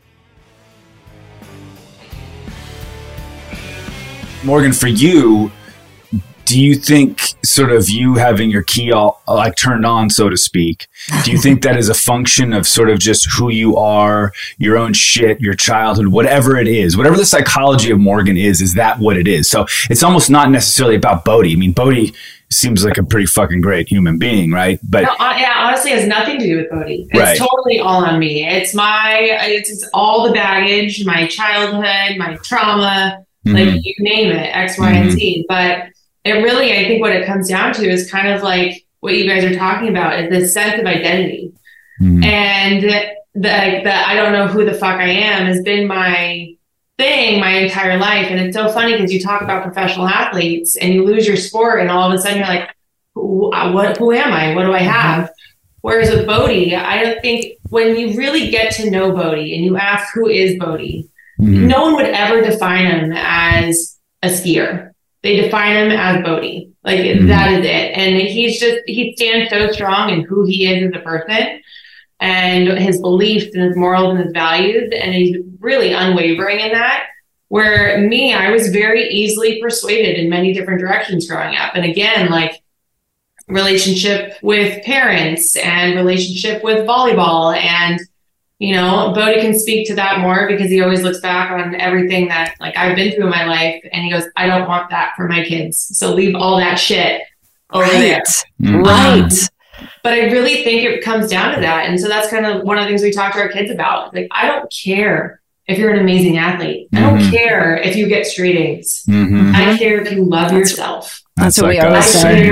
Morgan, for you, do you think sort of you having your key all like turned on, so to speak, do you think that is a function of sort of just who you are, your own shit, your childhood, whatever it is, whatever the psychology of Morgan is that what it is? So it's almost not necessarily about Bodhi. I mean, Bodhi seems like a pretty fucking great human being, right? But no, yeah, honestly, it has nothing to do with Bodhi. It's right. Totally all on me. It's all the baggage, my childhood, my trauma, like you name it, X, Y, and Z. But it really, I think what it comes down to is kind of like what you guys are talking about is this sense of identity. And the I don't know who the fuck I am has been my thing my entire life. And it's so funny because you talk about professional athletes and you lose your sport and all of a sudden you're like, who am I? What do I have? Whereas with Bodhi, I don't think when you really get to know Bodhi and you ask who is Bodhi, no one would ever define him as a skier. They define him as Bodhi. Like that is it. And he stands so strong in who he is as a person and his beliefs and his morals and his values. And he's really unwavering in that. Where me, I was very easily persuaded in many different directions growing up. And again, like relationship with parents and relationship with volleyball. And, you know, Bodhi can speak to that more because he always looks back on everything that like I've been through in my life. And he goes, I don't want that for my kids. So leave all that shit over there. Right. But I really think it comes down to that. And so that's kind of one of the things we talk to our kids about. Like, I don't care if you're an amazing athlete. I don't care if you get straight A's. I care if you love yourself. That's what we always say.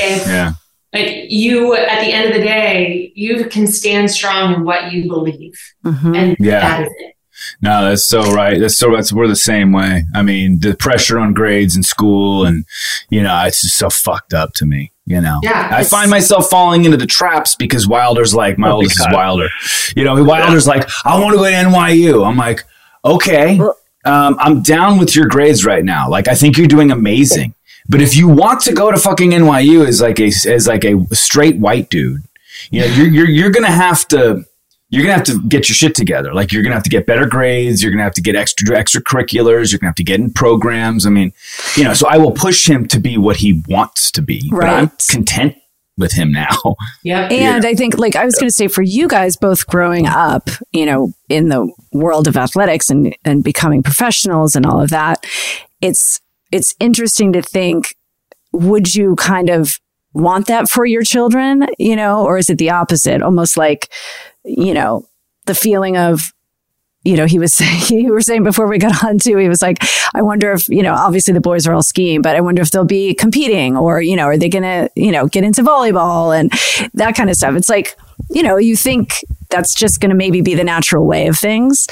Like you, at the end of the day, you can stand strong in what you believe. And that is it. No, that's so right. We're the same way. I mean, the pressure on grades in school and, you know, it's just so fucked up to me, you know. Yeah, I find myself falling into the traps because Wilder's like, my oldest is Wilder. You know, Wilder's like, I want to go to NYU. I'm like, okay, I'm down with your grades right now. Like, I think you're doing amazing. But if you want to go to fucking NYU as like a straight white dude, you know, you're gonna have to get your shit together. Like, you're gonna have to get better grades. You're gonna have to get extracurriculars. You're gonna have to get in programs. I mean, you know, so I will push him to be what he wants to be. Right. But I'm content with him now. Yeah. And I think, like, I was going to say, for you guys both growing up, you know, in the world of athletics and becoming professionals and all of that, it's interesting to think, would you kind of want that for your children, you know, or is it the opposite? Almost like, you know, the feeling of, you know, you were saying before we got on too, he was like, I wonder if, you know, obviously the boys are all skiing, but I wonder if they'll be competing, or, you know, are they going to, you know, get into volleyball and that kind of stuff. It's like, you know, you think that's just going to maybe be the natural way of things.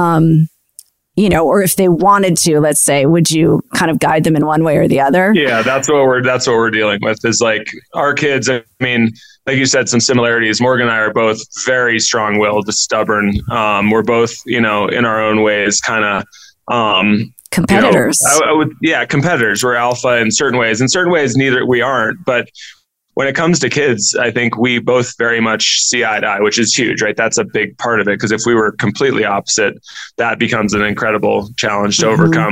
You know, or if they wanted to, let's say, would you kind of guide them in one way or the other? Yeah, that's what we're dealing with, is like our kids. I mean, like you said, some similarities. Morgan and I are both very strong-willed, stubborn. We're both, you know, in our own ways, kind of competitors. You know, competitors. We're alpha in certain ways. In certain ways, neither we aren't. But when it comes to kids, I think we both very much see eye to eye, which is huge, right? That's a big part of it, because if we were completely opposite, that becomes an incredible challenge to overcome.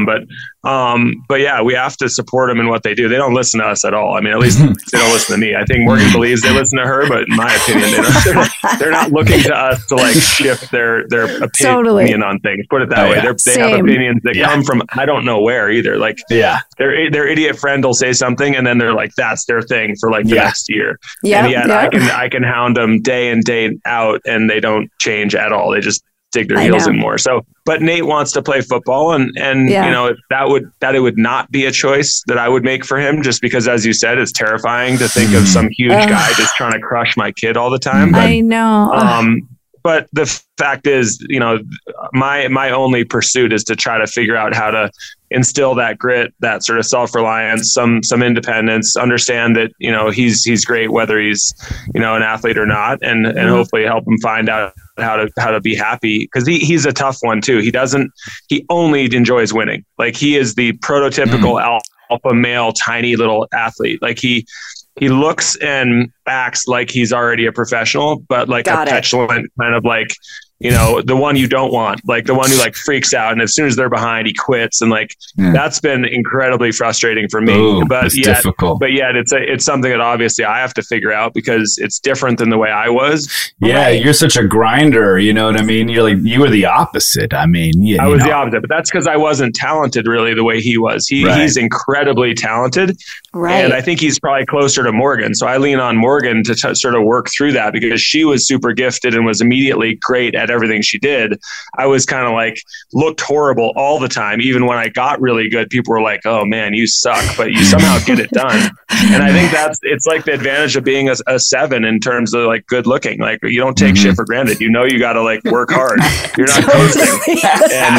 But yeah, we have to support them in what they do. They don't listen to us at all. I mean, at least they don't listen to me. I think Morgan believes they listen to her, but in my opinion, they're not looking to us to like shift their opinion on things. Put it that way. They have opinions that come from, I don't know where either. Like, their idiot friend will say something, and then they're like, that's their thing for like the next year. And yet I can hound them day in, day out, and they don't change at all. They just dig their heels in more. So, but Nate wants to play football, and you know, it would not be a choice that I would make for him, just because, as you said, it's terrifying to think of some huge guy just trying to crush my kid all the time. But, I know. But the fact is, you know, my only pursuit is to try to figure out how to instill that grit, that sort of self-reliance, some independence, understand that, you know, he's great whether he's, you know, an athlete or not, and hopefully help him find out how to be happy, because he's a tough one too. He only enjoys winning. Like, he is the prototypical alpha male, tiny little athlete. Like, he looks and acts like he's already a professional, but like petulant kind of, like, you know, the one you don't want, like the one who like freaks out, and as soon as they're behind, he quits. And like, that's been incredibly frustrating for me. Ooh, but yet it's something that obviously I have to figure out, because it's different than the way I was. Yeah. You're such a grinder. You know what I mean? You were the opposite. I mean, I was the opposite, but that's because I wasn't talented really the way he was. He's incredibly talented. Right. And I think he's probably closer to Morgan. So I lean on Morgan to sort of work through that, because she was super gifted and was immediately great at everything she did. I was kind of like, looked horrible all the time. Even when I got really good, people were like, oh man, you suck, but you somehow get it done. And I think it's like the advantage of being a 7 in terms of like good looking. Like, you don't take shit for granted. You know, you got to like work hard. You're not coasting. And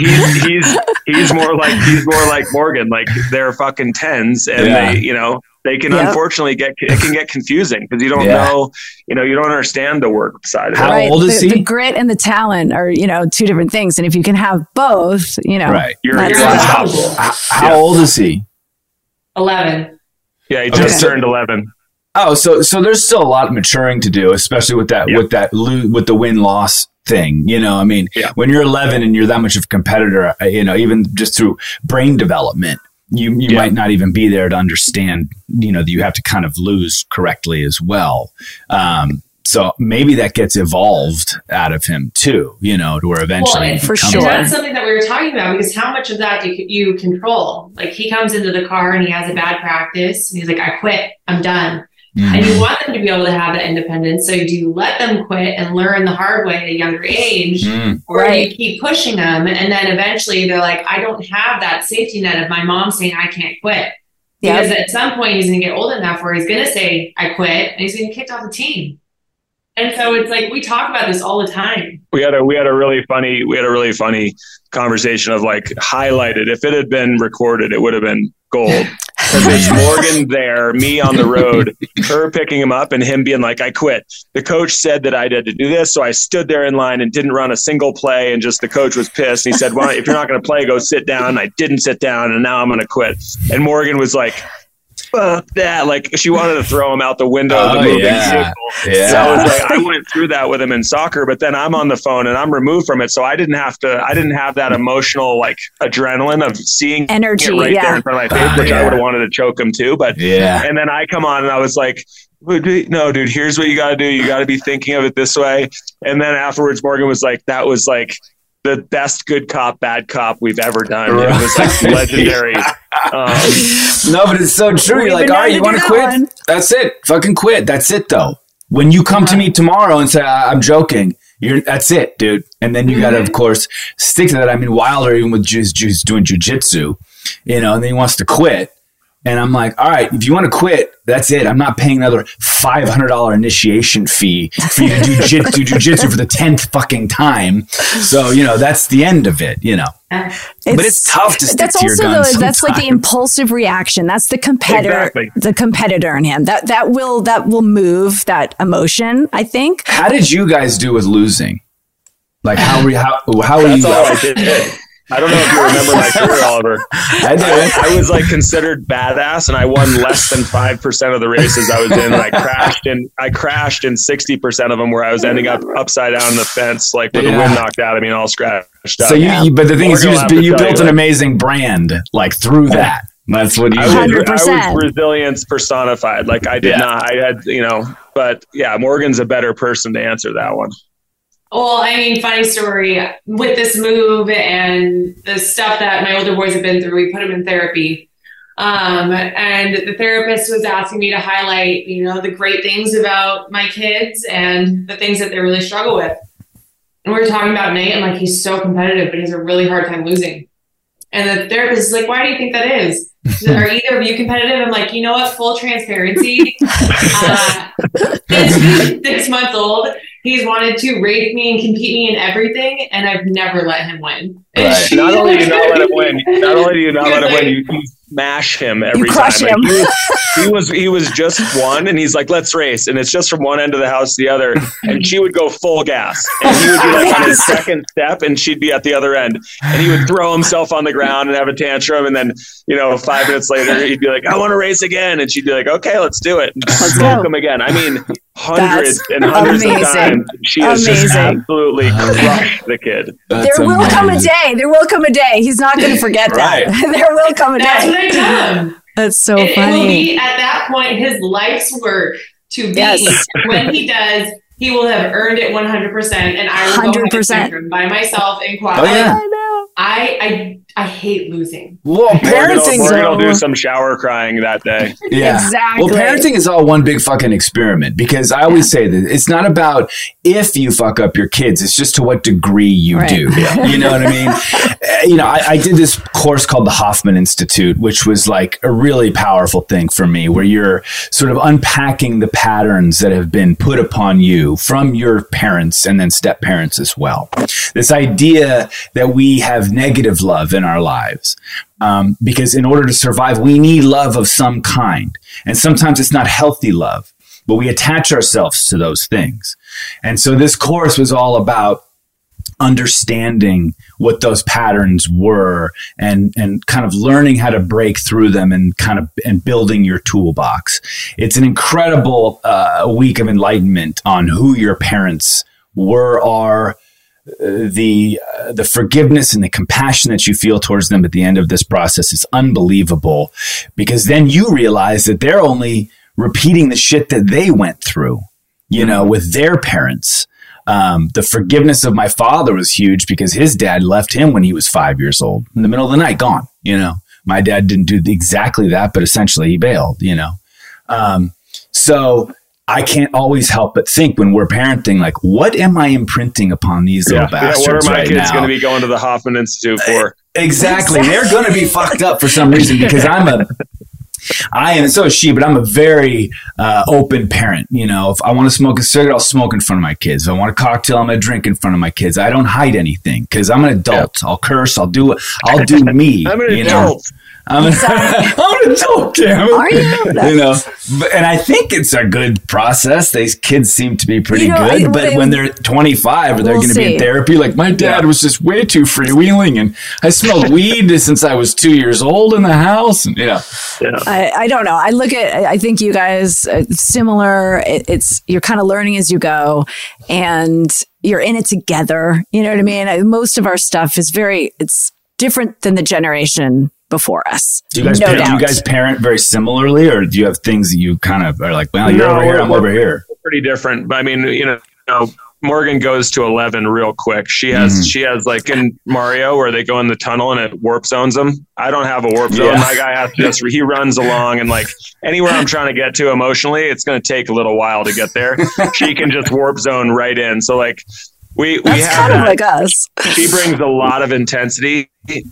he's more like Morgan. Like, they're fucking 10s, and they, you know, they can unfortunately it can get confusing, because you don't know, you know, you don't understand the work side of it. How old is he? The grit and the talent are, you know, two different things. And if you can have both, you know, you're unstoppable. How old is he? 11. Yeah, he just turned 11. Oh, so there's still a lot of maturing to do, especially with the win-loss thing. You know, I mean, when you're 11 and you're that much of a competitor, you know, even just through brain development, you might not even be there to understand, you know, that you have to kind of lose correctly as well. So maybe that gets evolved out of him too, you know, to where eventually. For sure. That's something that we were talking about, because how much of that do you control? Like, he comes into the car and he has a bad practice, and he's like, I quit, I'm done. And you want them to be able to have that independence. So do you let them quit and learn the hard way at a younger age, or you keep pushing them, and then eventually they're like, I don't have that safety net of my mom saying I can't quit. Because at some point he's going to get old enough where he's going to say I quit, and he's going to get kicked off the team. And so it's like, we talk about this all the time. We had a really funny conversation of like, highlighted. If it had been recorded, it would have been gold. because it's Morgan there, me on the road, her picking him up and him being like, I quit. The coach said that I had to do this. So I stood there in line and didn't run a single play. And just the coach was pissed. He said, well, if you're not going to play, go sit down. I didn't sit down and now I'm going to quit. And Morgan was like, fuck that. Like she wanted to throw him out the window of the moving vehicle. Yeah. So I was like, I went through that with him in soccer, but then I'm on the phone and I'm removed from it. So I didn't have that emotional like adrenaline of seeing energy it right there in front of my face, which I would have wanted to choke him too. But and then I come on and I was like, no, dude, here's what you got to do. You got to be thinking of it this way. And then afterwards, Morgan was like, that was like the best good cop, bad cop we've ever done. It was like legendary. No, but it's so true. You're like, all right, you want to quit? That's it. Fucking quit. That's it, though. When you come to me tomorrow and say, I'm joking, that's it, dude. And then you got to, of course, stick to that. I mean, Wilder, even with Juice doing jujitsu, and then he wants to quit. And I'm like, all right, if you want to quit, that's it. I'm not paying another $500 initiation fee for you to do jujitsu for the 10th fucking time. So, that's the end of it, But it's tough to stick to your guns. That's like the impulsive reaction. That's the competitor in him. That will move that emotion, I think. How did you guys do with losing? Like how are you? That's all I did. I don't know if you remember my career, Oliver. I was like considered badass, and I won less than 5% of the races I was in. And I crashed in 60% of them, where I was ending up upside down in the fence, like with the wind knocked out of me and all scratched up. So but the thing is, you built an amazing brand, like through that. That's what you did. I was resilience personified. Like I did not. I had, but yeah, Morgan's a better person to answer that one. Well, I mean, funny story with this move and the stuff that my older boys have been through. We put them in therapy. And the therapist was asking me to highlight, the great things about my kids and the things that they really struggle with. And we were talking about Nate, and like, he's so competitive, but he has a really hard time losing. And the therapist is like, why do you think that is? Are either of you competitive? I'm like, you know what? Full transparency. He's 6 months old. He's wanted to race me and compete me in everything, and I've never let him win. Right. Not only do you not let him win, you smash him every time. Him. Like he was just one, and he's like, let's race. And it's just from one end of the house to the other. And she would go full gas. And he would be like on his second step, and she'd be at the other end. And he would throw himself on the ground and have a tantrum. And then, 5 minutes later, he'd be like, I want to race again. And she'd be like, okay, let's do it. And smoke him again. I mean, hundreds of times. She has just absolutely crushed the kid. There will come a day. He's not going to forget that. There will come a day. That's what I tell him. That's so funny. It will be at that point his life's work to be. When he does, he will have earned it 100%, and I will 100% go by myself in quad. Oh, yeah. I hate losing. Well, parenting. Morgan will do some shower crying that day. Yeah, exactly. Well, parenting is all one big fucking experiment, because I always say that it's not about if you fuck up your kids; it's just to what degree you do. You know what I mean? I did this course called the Hoffman Institute, which was like a really powerful thing for me, where you're sort of unpacking the patterns that have been put upon you from your parents and then step parents as well. This idea that we have negative love in our lives. Because in order to survive, we need love of some kind. And sometimes it's not healthy love, but we attach ourselves to those things. And so this course was all about understanding what those patterns were and kind of learning how to break through them and building your toolbox. It's an incredible week of enlightenment on who your parents are, the forgiveness and the compassion that you feel towards them at the end of this process is unbelievable, because then you realize that they're only repeating the shit that they went through, with their parents. The forgiveness of my father was huge, because his dad left him when he was 5 years old in the middle of the night, gone. My dad didn't do exactly that, but essentially he bailed, so I can't always help but think when we're parenting, like, what am I imprinting upon these little bastards what are my kids going to be going to the Hoffman Institute for? Exactly. They're going to be fucked up for some reason, because I am, and so is she, but I'm a very open parent. If I want to smoke a cigarette, I'll smoke in front of my kids. If I want a cocktail, I'm going to drink in front of my kids. I don't hide anything, because I'm an adult. I'll curse. I'll do me. I'm an adult. I'm an adult, damn it. Are you? You know, and I think it's a good process. These kids seem to be pretty good, but when they're 25, they're going to be in therapy. Like my dad was just way too freewheeling, and I smelled weed since I was 2 years old in the house. And I don't know. I think you guys similar. You're kind of learning as you go, and you're in it together. You know what I mean? Most of our stuff is it's different than the generation before us. Do you guys parent very similarly, or do you have things that you kind of are like, well, you're over here, I'm over here? Pretty different. I mean, you know, Morgan goes to 11 real quick. She has like in Mario where they go in the tunnel and it warp zones them. I don't have a warp zone. My guy has to he runs along, and like anywhere I'm trying to get to emotionally, it's going to take a little while to get there. She can just warp zone right in. So like, that's kind of like us. She brings a lot of intensity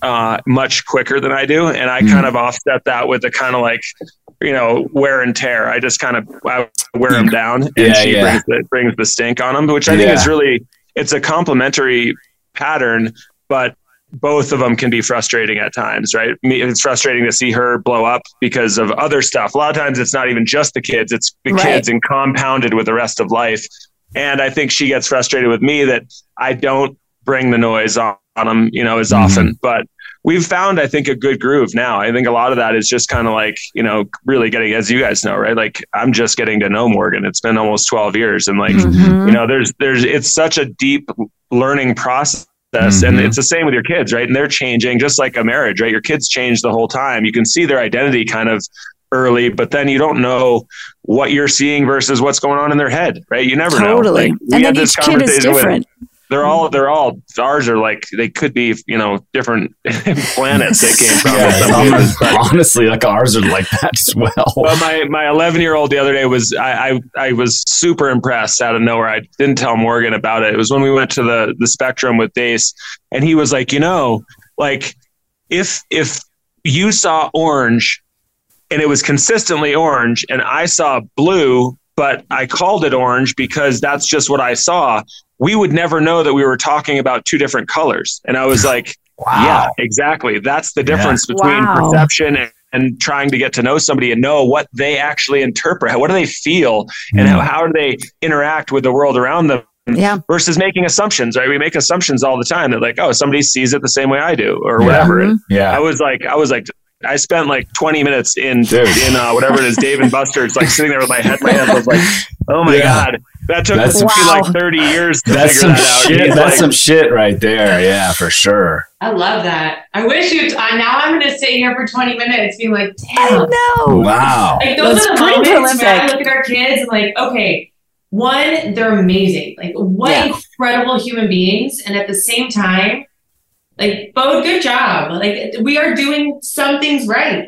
much quicker than I do. And I kind of offset that with the kind of like, you know, wear and tear. I just kind of wear them down, and she brings the stink on them, which I think is really, it's a complementary pattern, but both of them can be frustrating at times, right? It's frustrating to see her blow up because of other stuff. A lot of times it's not even just the kids, it's the kids and compounded with the rest of life. And I think she gets frustrated with me that I don't bring the noise on them, you know, as often. But we've found, I think, a good groove now. I think a lot of that is just kind of like, you know, really getting, as you guys know, right? Like I'm just getting to know Morgan. It's been almost 12 years. And like, you know, it's such a deep learning process. And it's the same with your kids, right? And they're changing just like a marriage, right? Your kids change the whole time. You can see their identity kind of early, but then you don't know what you're seeing versus what's going on in their head, right? You never know. Like, and then each kid is different. They're all ours are like, they could be, you know, different planets they came from. Honestly, like ours are like that as well. Well, my 11-year-old the other day was, I was super impressed out of nowhere. I didn't tell Morgan about it. It was when we went to the Spectrum with Dace, and he was like, you know, like if you saw orange and it was consistently orange and I saw blue, but I called it orange because that's just what I saw, we would never know that we were talking about two different colors. And I was like, yeah, exactly. That's the difference between perception and trying to get to know somebody and know what they actually interpret. What do they feel and how do they interact with the world around them? Versus making assumptions, right? We make assumptions all the time that like, oh, somebody sees it the same way I do or whatever. I was like, I spent like 20 minutes in whatever it is, Dave & Buster's, like sitting there with my head in my hands. I was like, oh my God, that took me like 30 years to figure that out. That's some shit right there. Yeah, for sure. I love that. I wish now I'm going to sit here for 20 minutes being like, damn. I know. Wow. Like those are the moments where I look at our kids and like, okay, one, they're amazing. Like what incredible human beings. And at the same time, like, Bo, good job. Like, we are doing some things right.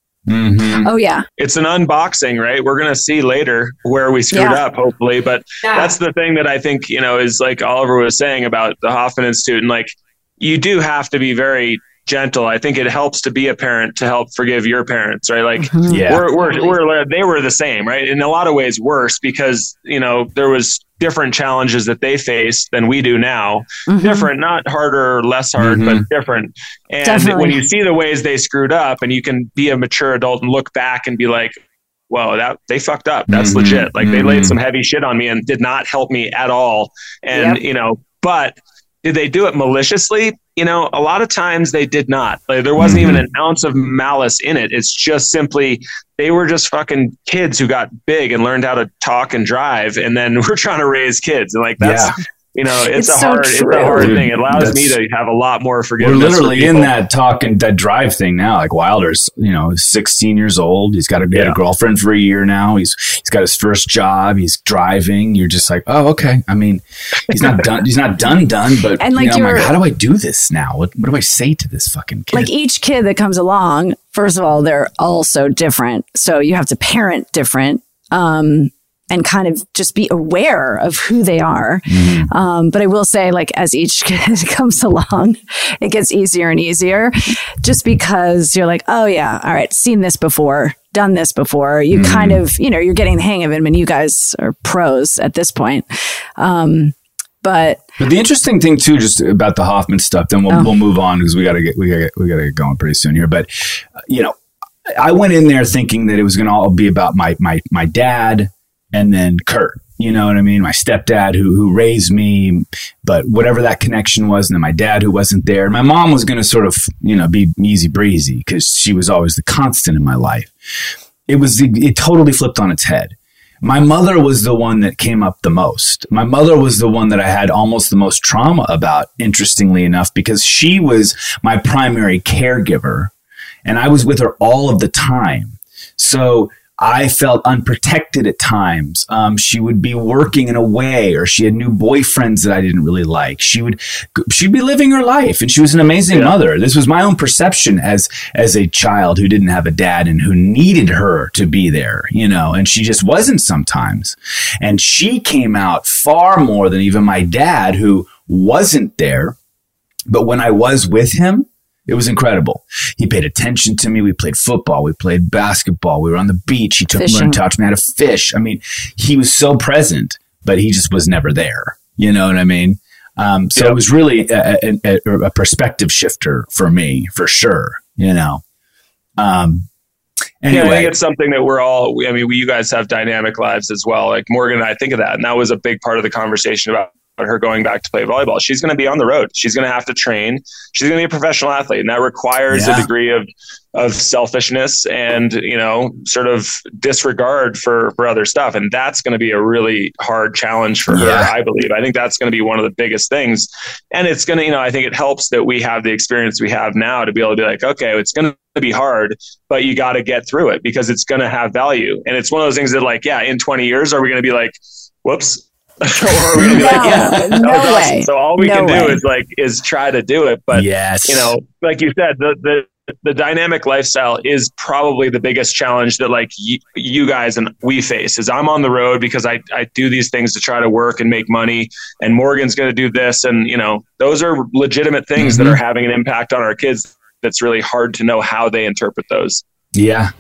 Oh, yeah. It's an unboxing, right? We're going to see later where we screwed up, hopefully. But that's the thing that I think, you know, is like Oliver was saying about the Hoffman Institute. And like, you do have to be very gentle. I think it helps to be a parent to help forgive your parents, right? Like, they were the same, right? In a lot of ways worse because, you know, there was different challenges that they face than we do now. Different, not harder or less hard, but different. And when you see the ways they screwed up and you can be a mature adult and look back and be like, whoa, they fucked up. That's legit. Like they laid some heavy shit on me and did not help me at all. And, you know, but did they do it maliciously? You know, a lot of times they did not. Like, there wasn't even an ounce of malice in it. It's just simply they were just fucking kids who got big and learned how to talk and drive, and then we're trying to raise kids. And like that's you know, it's a hard thing. It allows me to have a lot more forgiveness. We're literally in that drive thing now. Like Wilder's, you know, 16 years old. He's got a girlfriend for a year now. He's got his first job. He's driving. You're just like, oh, okay. I mean, he's not done. He's not done. But and like, you know, I'm like, how do I do this now? What do I say to this fucking kid? Like each kid that comes along, first of all, they're all so different. So you have to parent different. And kind of just be aware of who they are. But I will say, like, as each kid comes along, it gets easier and easier just because you're like, oh, yeah, all right, seen this before, done this before. You kind of, you know, you're getting the hang of it. I mean, you guys are pros at this point. But the interesting thing too, just about the Hoffman stuff, then we'll move on because we gotta get going pretty soon here. But I went in there thinking that it was going to all be about my dad and then Kurt. You know what I mean? My stepdad who raised me, but whatever that connection was, and then my dad who wasn't there. My mom was going to sort of, be easy breezy because she was always the constant in my life. It totally flipped on its head. My mother was the one that came up the most. My mother was the one that I had almost the most trauma about, interestingly enough, because she was my primary caregiver and I was with her all of the time. So I felt unprotected at times. She would be working in a way, or she had new boyfriends that I didn't really like. She'd be living her life, and she was an amazing mother. This was my own perception as a child who didn't have a dad and who needed her to be there, and she just wasn't sometimes. And she came out far more than even my dad, who wasn't there. But when I was with him, it was incredible. He paid attention to me. We played football. We played basketball. We were on the beach. He learned to teach me how to fish. I mean, he was so present, but he just was never there. You know what I mean? So it was really a perspective shifter for me, for sure. Anyway. I think it's something that you guys have dynamic lives as well. Like Morgan and I think of that. And that was a big part of the conversation about her going back to play volleyball. She's going to be on the road. She's going to have to train. She's going to be a professional athlete. And that requires a degree of selfishness and, sort of disregard for other stuff. And that's going to be a really hard challenge for her, I believe. I think that's going to be one of the biggest things. And it's going to, I think it helps that we have the experience we have now to be able to be like, okay, it's going to be hard, but you got to get through it because it's going to have value. And it's one of those things that in 20 years, are we going to be like, whoops, or are we gonna be like, no way. Awesome. So all we can do is try to do it. But like you said, the dynamic lifestyle is probably the biggest challenge that you guys and we face. Is I'm on the road because I do these things to try to work and make money, and Morgan's going to do this, and those are legitimate things that are having an impact on our kids. That's really hard to know how they interpret those. Yeah.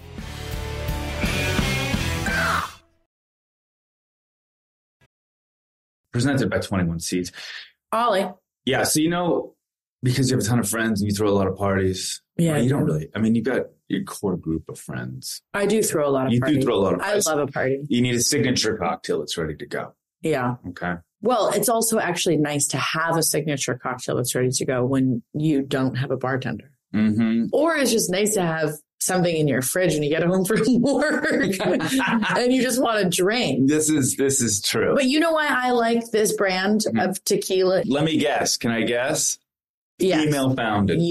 Presented by 21 Seeds. Ollie. Yeah. So, because you have a ton of friends and you throw a lot of parties. Yeah. You don't really. You've got your core group of friends. I do throw a lot of parties. You do throw a lot of parties. I love a party. You need a signature cocktail that's ready to go. Yeah. Okay. Well, it's also actually nice to have a signature cocktail that's ready to go when you don't have a bartender. Mm-hmm. Or it's just nice to have something in your fridge when you get home from work and you just want to drink. This is true. But you know why I like this brand of tequila? Let me guess. Can I guess? Yes. Female founded.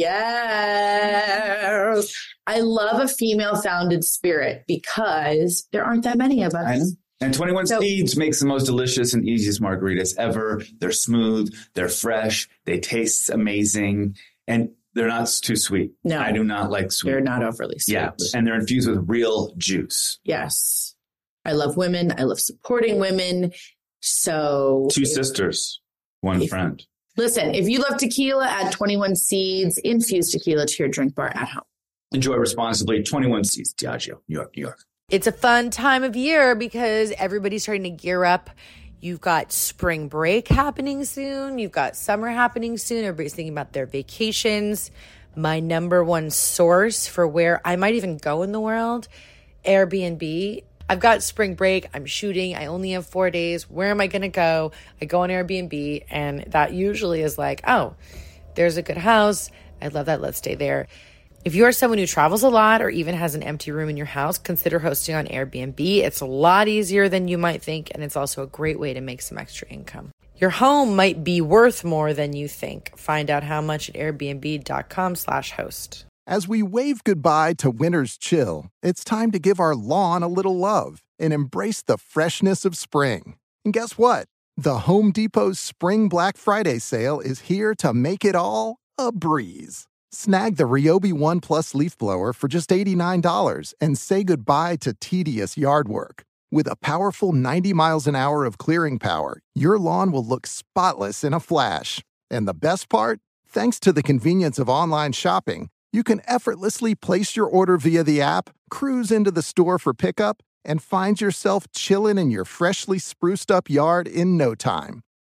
Yes. I love a female founded spirit because there aren't that many of us. I know. And 21 Seeds makes the most delicious and easiest margaritas ever. They're smooth. They're fresh. They taste amazing. And they're not too sweet. No. I do not like sweet. They're not overly sweet. Yeah. And they're infused with real juice. Yes. I love women. I love supporting women. So. Two sisters, one friend. Listen, if you love tequila, add 21 Seeds, infused tequila to your drink bar at home. Enjoy responsibly. 21 Seeds, Diageo, New York, New York. It's a fun time of year because everybody's starting to gear up. You've got spring break happening soon. You've got summer happening soon. Everybody's thinking about their vacations. My number one source for where I might even go in the world, Airbnb. I've got spring break. I'm shooting. I only have 4 days. Where am I going to go? I go on Airbnb, and that usually is like, oh, there's a good house. I love that. Let's stay there. If you are someone who travels a lot or even has an empty room in your house, consider hosting on Airbnb. It's a lot easier than you might think, and it's also a great way to make some extra income. Your home might be worth more than you think. Find out how much at airbnb.com/host. As we wave goodbye to winter's chill, it's time to give our lawn a little love and embrace the freshness of spring. And guess what? The Home Depot's Spring Black Friday sale is here to make it all a breeze. Snag the Ryobi One Plus leaf blower for just $89 and say goodbye to tedious yard work. With a powerful 90 miles an hour of clearing power, your lawn will look spotless in a flash. And the best part? Thanks to the convenience of online shopping, you can effortlessly place your order via the app, cruise into the store for pickup, and find yourself chilling in your freshly spruced up yard in no time.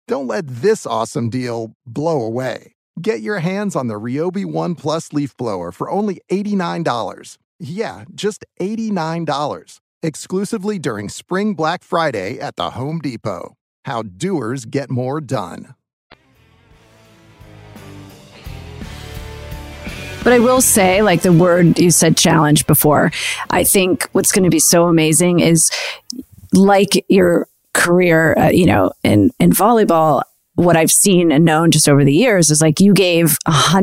Don't let this awesome deal blow away. Get your hands on the Ryobi One Plus leaf blower for only $89. Yeah, just $89. Exclusively during Spring Black Friday at the Home Depot. How doers get more done. But I will say, like the word you said, challenge before, I think what's going to be so amazing is like your career, in volleyball, what I've seen and known just over the years is like you gave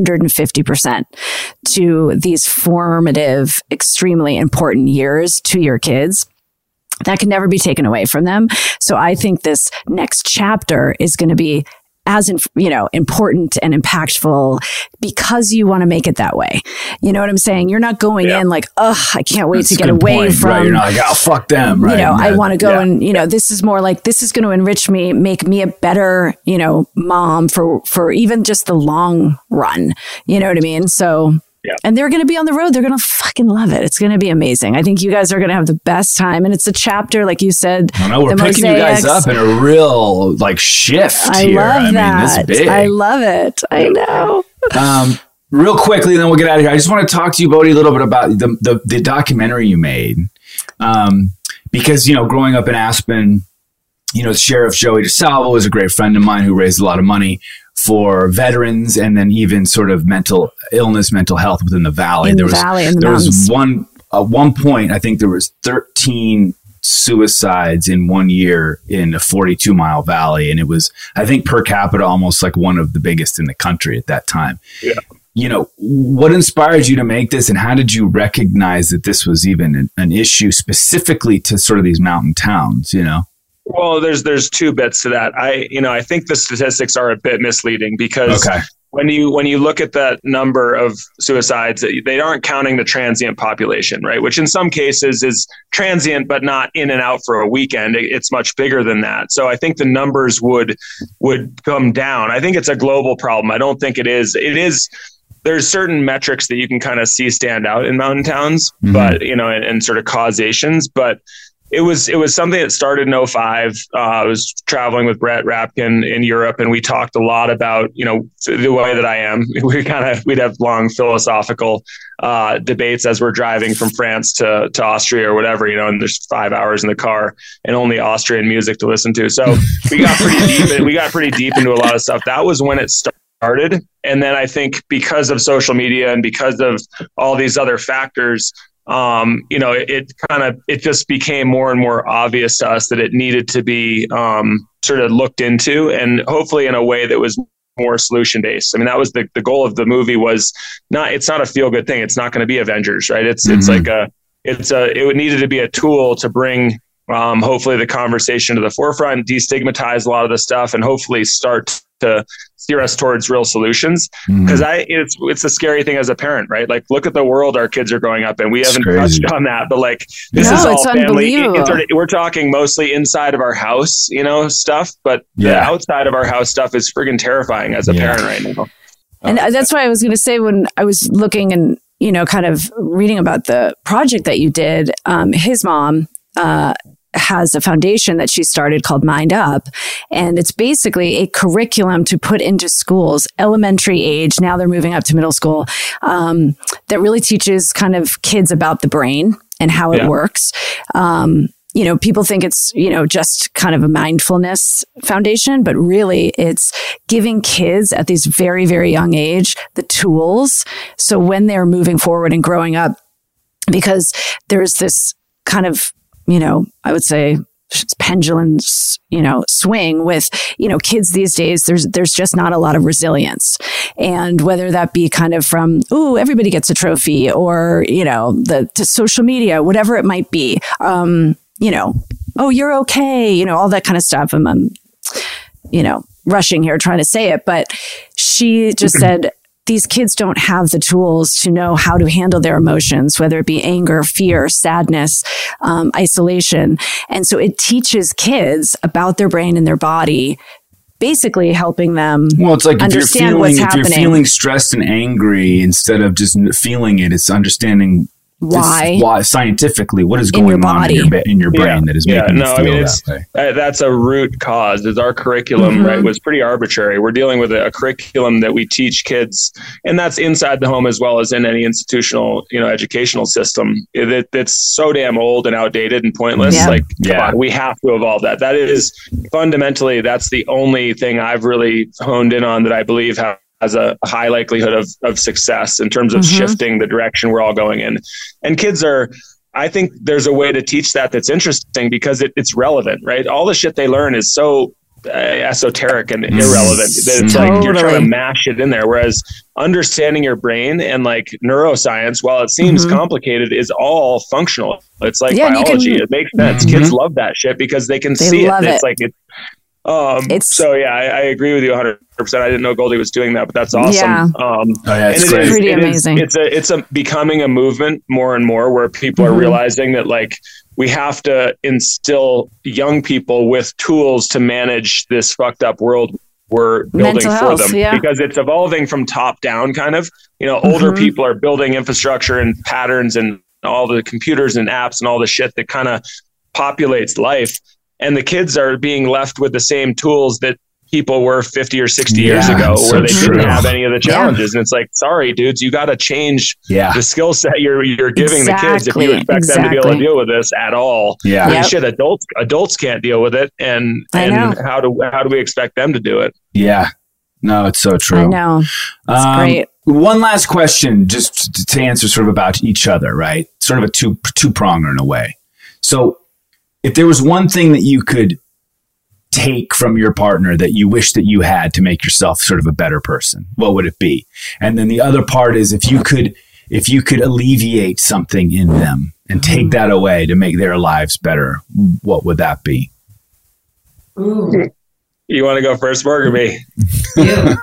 150% to these formative, extremely important years to your kids. That can never be taken away from them. So I think this next chapter is going to be as important and impactful because you want to make it that way. You know what I'm saying? You're not going in like, I can't wait to get away from. Right? You're not like, fuck them. Right? I want to go and this is more like this is going to enrich me, make me a better mom for even just the long run. You know what I mean? So. Yeah. And they're going to be on the road. They're going to fucking love it. It's going to be amazing. I think you guys are going to have the best time. And it's a chapter, like you said. I know we're picking you guys up in a real shift here. I love that. This big. I love it. I know. Real quickly, then we'll get out of here. I just want to talk to you, Bodhi, a little bit about the documentary you made. Because, growing up in Aspen, Sheriff Joey DeSalvo was a great friend of mine who raised a lot of money for veterans and then even sort of mental health within the valley. There was one point, I think there was 13 suicides in 1 year in a 42-mile valley. And it was, I think per capita, almost like one of the biggest in the country at that time. Yeah. What inspired you to make this, and how did you recognize that this was even an issue specifically to sort of these mountain towns, Well, there's two bits to that. I think the statistics are a bit misleading because when you look at that number of suicides, they aren't counting the transient population, right? Which in some cases is transient, but not in and out for a weekend. It's much bigger than that. So I think the numbers would come down. I think it's a global problem. I don't think it is. There's certain metrics that you can kind of see stand out in mountain towns, but and sort of causations, but it was something that started in 2005. I was traveling with Brett Rapkin in Europe, and we talked a lot about, the way that I am. We'd have long philosophical debates as we're driving from France to Austria or whatever, and there's 5 hours in the car and only Austrian music to listen to. So we got pretty deep into a lot of stuff. That was when it started. And then I think because of social media and because of all these other factors, it just became more and more obvious to us that it needed to be sort of looked into, and hopefully in a way that was more solution based. I mean, that was the goal of the movie. It's not a feel good thing. It's not going to be Avengers, right? It needed to be a tool to bring hopefully the conversation to the forefront, destigmatize a lot of the stuff, and hopefully start to steer us towards real solutions. Because it's a scary thing as a parent, right? Like, look at the world our kids are growing up in. We haven't touched on that, but this is all family. We're talking mostly inside of our house, stuff, but the outside of our house stuff is friggin' terrifying as a parent right now. And that's why I was going to say, when I was looking and, kind of reading about the project that you did, his mom, has a foundation that she started called Mind Up. And it's basically a curriculum to put into schools, elementary age. Now they're moving up to middle school, that really teaches kind of kids about the brain and how it works. People think it's, just kind of a mindfulness foundation, but really it's giving kids at these very, very young age the tools. So when they're moving forward and growing up, because there's this kind of, I would say pendulum, swing with, kids these days, there's just not a lot of resilience. And whether that be kind of from, everybody gets a trophy, or, to social media, whatever it might be, you're okay, all that kind of stuff. I'm rushing here trying to say it, but she just said, these kids don't have the tools to know how to handle their emotions, whether it be anger, fear, sadness, isolation. And so it teaches kids about their brain and their body, basically helping them understand what's happening. If you're feeling stressed and angry, instead of just feeling it, it's understanding why scientifically, what is going on in your brain that is making you feel that way? That's a root cause. Is our curriculum, right, was pretty arbitrary. We're dealing with a curriculum that we teach kids, and that's inside the home as well as in any institutional, educational system. That's so damn old and outdated and pointless. Yeah. Come on, we have to evolve that. That is fundamentally, that's the only thing I've really honed in on that I believe has a high likelihood of success in terms of shifting the direction we're all going in. And kids I think there's a way to teach that's interesting because it's relevant, right? All the shit they learn is so esoteric and irrelevant that it's like you're trying to mash it in there. Whereas understanding your brain and neuroscience, while it seems complicated, is all functional. It's like biology. It makes sense. Kids love that shit because they can see it. It's like I agree with you 100%. I didn't know Goldie was doing that, but that's awesome. Yeah. It's pretty amazing. It's becoming a movement more and more where people are realizing that we have to instill young people with tools to manage this fucked up world we're building for them because it's evolving from top down kind of, older people are building infrastructure and patterns and all the computers and apps and all the shit that kind of populates life. And the kids are being left with the same tools that people were 50 or 60 years ago where they didn't have any of the challenges. And it's like, sorry, dudes, you got to change the skill set you're giving the kids if you expect them to be able to deal with this at all. Yeah. I mean, shit, adults can't deal with it. And how do we expect them to do it? Yeah. No, it's so true. I know. It's great. One last question, just to answer sort of about each other, right? Sort of a two-pronger in a way. So if there was one thing that you could take from your partner that you wish that you had to make yourself sort of a better person, what would it be? And then the other part is if you could alleviate something in them and take that away to make their lives better, what would that be? Ooh. You want to go first, Morgan, or me? Yeah.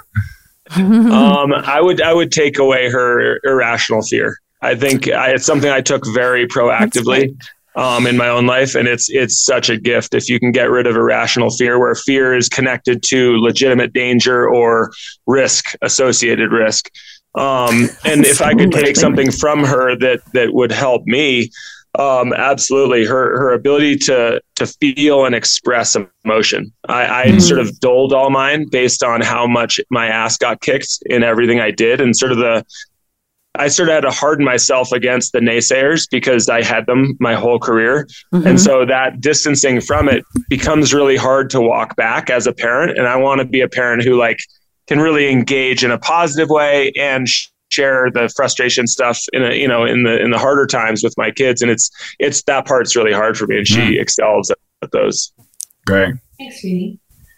I would take away her irrational fear. I think it's something I took very proactively in my own life. And it's such a gift if you can get rid of irrational fear, where fear is connected to legitimate danger or associated risk. And if I could take something from her that would help me, absolutely. Her ability to feel and express emotion. I sort of dulled all mine based on how much my ass got kicked in everything I did. And I sort of had to harden myself against the naysayers because I had them my whole career. And so that distancing from it becomes really hard to walk back as a parent. And I want to be a parent who can really engage in a positive way and share the frustration stuff in the harder times with my kids. And it's that part's really hard for me. And she excels at those. Great. Thanks, sweetie.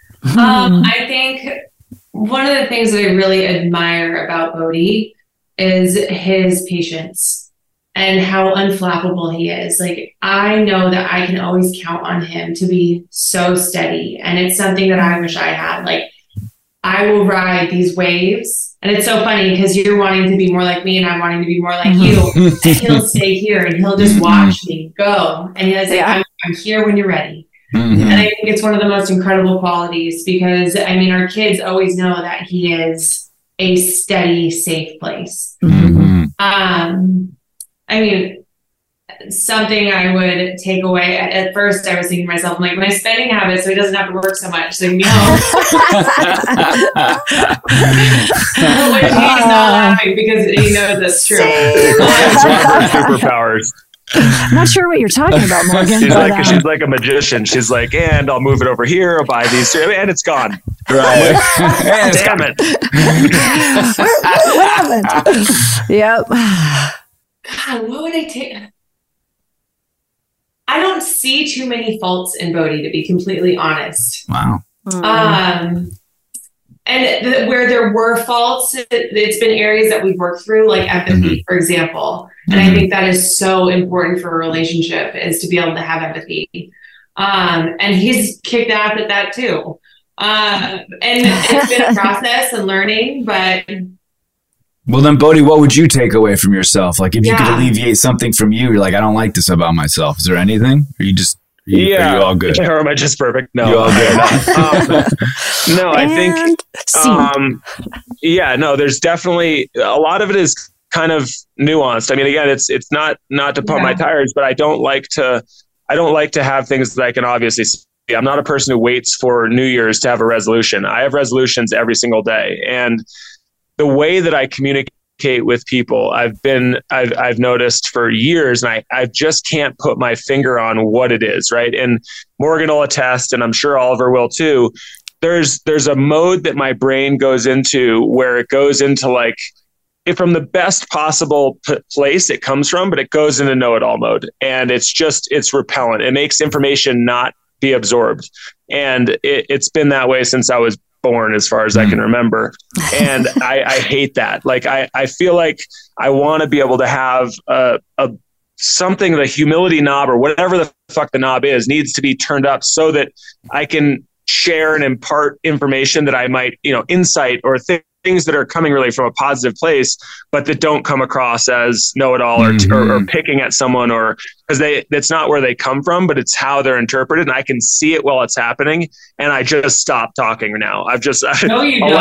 I think one of the things that I really admire about Bodhi is his patience and how unflappable he is. I know that I can always count on him to be so steady. And it's something that I wish I had. I will ride these waves. And it's so funny because you're wanting to be more like me and I'm wanting to be more like you. And he'll stay here and he'll just watch me go. And he'll say, I'm here when you're ready. And I think it's one of the most incredible qualities because, our kids always know that he is a steady, safe place. Something I would take away at first, I was thinking to myself, my spending habits, so he doesn't have to work so much. So, which he's not laughing because he knows that's true. It's one of her superpowers. I'm not sure what you're talking about, Morgan. She's like a magician. She's like, and I'll move it over here. I'll buy these, and it's gone. Right. Damn it. What happened? Yep. God, what would I take? I don't see too many faults in Bodhi, to be completely honest. Wow. And where there were faults, it's been areas that we've worked through, like empathy, for example. And I think that is so important for a relationship, is to be able to have empathy. And he's kicked ass at that too. And it's been a process and learning, but... Well, then, Bodhi, what would you take away from yourself? If you could alleviate something from you, you're like, I don't like this about myself. Is there anything? Or are you all good? Or am I just perfect? No. You're all good. No, I think, there's definitely, a lot of it is kind of nuanced. I mean, again, it's not to pump my tires, but I don't like to have things that I can obviously see. I'm not a person who waits for New Year's to have a resolution. I have resolutions every single day. And the way that I communicate with people, I've noticed for years, and I just can't put my finger on what it is, right? And Morgan will attest, and I'm sure Oliver will too. There's a mode that my brain goes into where it goes into like, if from the best possible place it comes from, but it goes into know-it-all mode. And it's repellent. It makes information not be absorbed. And it's been that way since I was born, as far as I can remember. And I hate that. Like, I feel like I want to be able to have something, the humility knob or whatever the fuck the knob is, needs to be turned up so that I can share and impart information that I might, insight or things that are coming really from a positive place, but that don't come across as know-it-all or picking at someone, or because that's not where they come from, but it's how they're interpreted. And I can see it while it's happening. And I just stop talking now. No, you don't.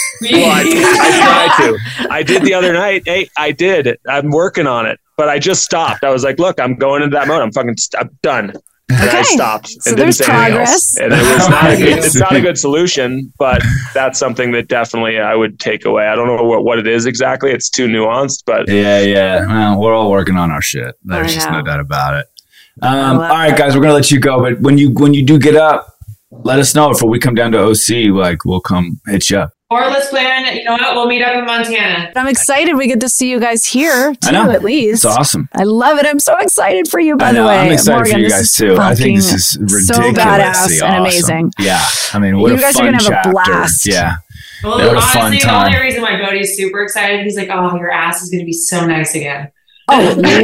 I try to. I did the other night. Hey, I did. I'm working on it, but I just stopped. I was like, look, I'm going into that mode. I'm done. And I stopped and didn't say anything else. And it was it's not a good solution, but that's something that definitely I would take away. I don't know what it is exactly. It's too nuanced, but yeah. Well, we're all working on our shit. There's just no doubt about it. All right, guys, we're gonna let you go, but when you do get up, let us know. If we come down to OC, like we'll come hit you up. Or let's plan, we'll meet up in Montana. I'm excited we get to see you guys here, too, at least. It's awesome. I love it. I'm so excited for you, by the way. I'm excited for you guys, too. I think this is ridiculously so badass and amazing. Yeah. I mean, what you guys are going to have a blast. Yeah. Well, honestly, the only reason why Bodie's super excited, he's like, oh, your ass is going to be so nice again. Oh, literally.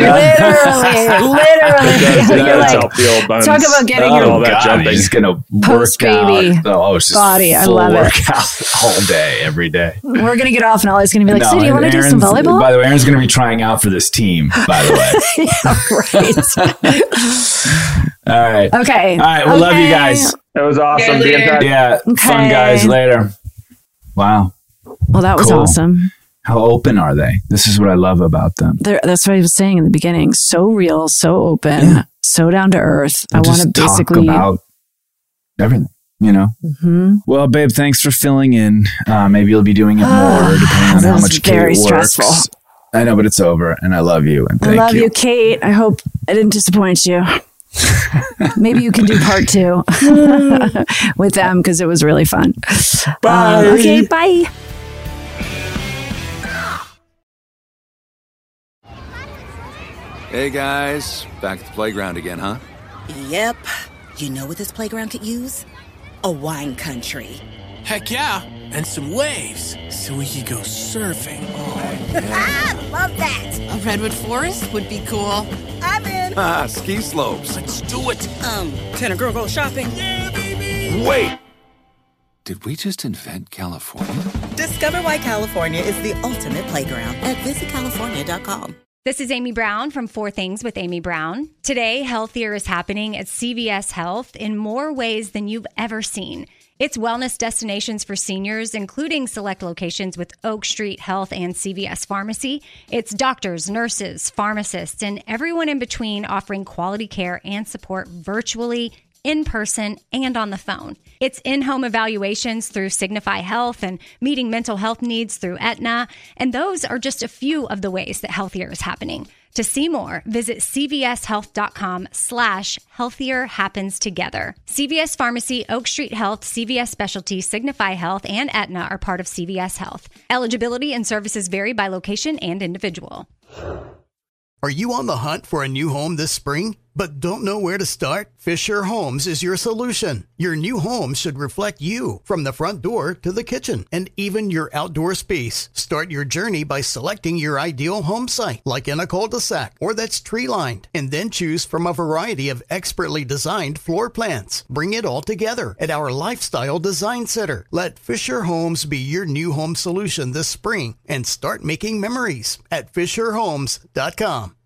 You're like, talk about getting your he's gonna post baby body. I love it. All day, every day. We're gonna get off, and Ollie's gonna be like, "So, do you want to do some volleyball?" By the way, Aaron's gonna be trying out for this team. By the way, right. All right. Okay. All right. We love you guys. It was awesome. Yeah. Fun guys. Later. Wow. Well, that was awesome. How open are they? This is what I love about them. That's what I was saying in the beginning. So real, so open, so down to earth. I want to basically talk about everything, Mm-hmm. Well, babe, thanks for filling in. Maybe you'll be doing it more depending on how much Kate works. Stressful. I know, but it's over, and I love you. And thank I love you, Kate. I hope I didn't disappoint you. Maybe you can do part 2 with them because it was really fun. Bye. Okay, bye. Hey guys, back at the playground again, huh? Yep. You know what this playground could use? A wine country. Heck yeah, and some waves, so we could go surfing. Oh, yeah. Love that. A redwood forest would be cool. I'm in. Ski slopes. Let's do it. Can a girl go shopping? Yeah, baby. Wait. Did we just invent California? Discover why California is the ultimate playground at visitcalifornia.com. This is Amy Brown from 4 Things with Amy Brown. Today, healthier is happening at CVS Health in more ways than you've ever seen. It's wellness destinations for seniors, including select locations with Oak Street Health and CVS Pharmacy. It's doctors, nurses, pharmacists, and everyone in between offering quality care and support virtually, in person, and on the phone. It's in-home evaluations through Signify Health and meeting mental health needs through Aetna. And those are just a few of the ways that healthier is happening. To see more, visit cvshealth.com/healthier happens together. CVS Pharmacy, Oak Street Health, CVS Specialty, Signify Health, and Aetna are part of CVS Health. Eligibility and services vary by location and individual. Are you on the hunt for a new home this spring, but don't know where to start? Fisher Homes is your solution. Your new home should reflect you, from the front door to the kitchen, and even your outdoor space. Start your journey by selecting your ideal home site, like in a cul-de-sac or that's tree-lined, and then choose from a variety of expertly designed floor plans. Bring it all together at our Lifestyle Design Center. Let Fisher Homes be your new home solution this spring and start making memories at FisherHomes.com.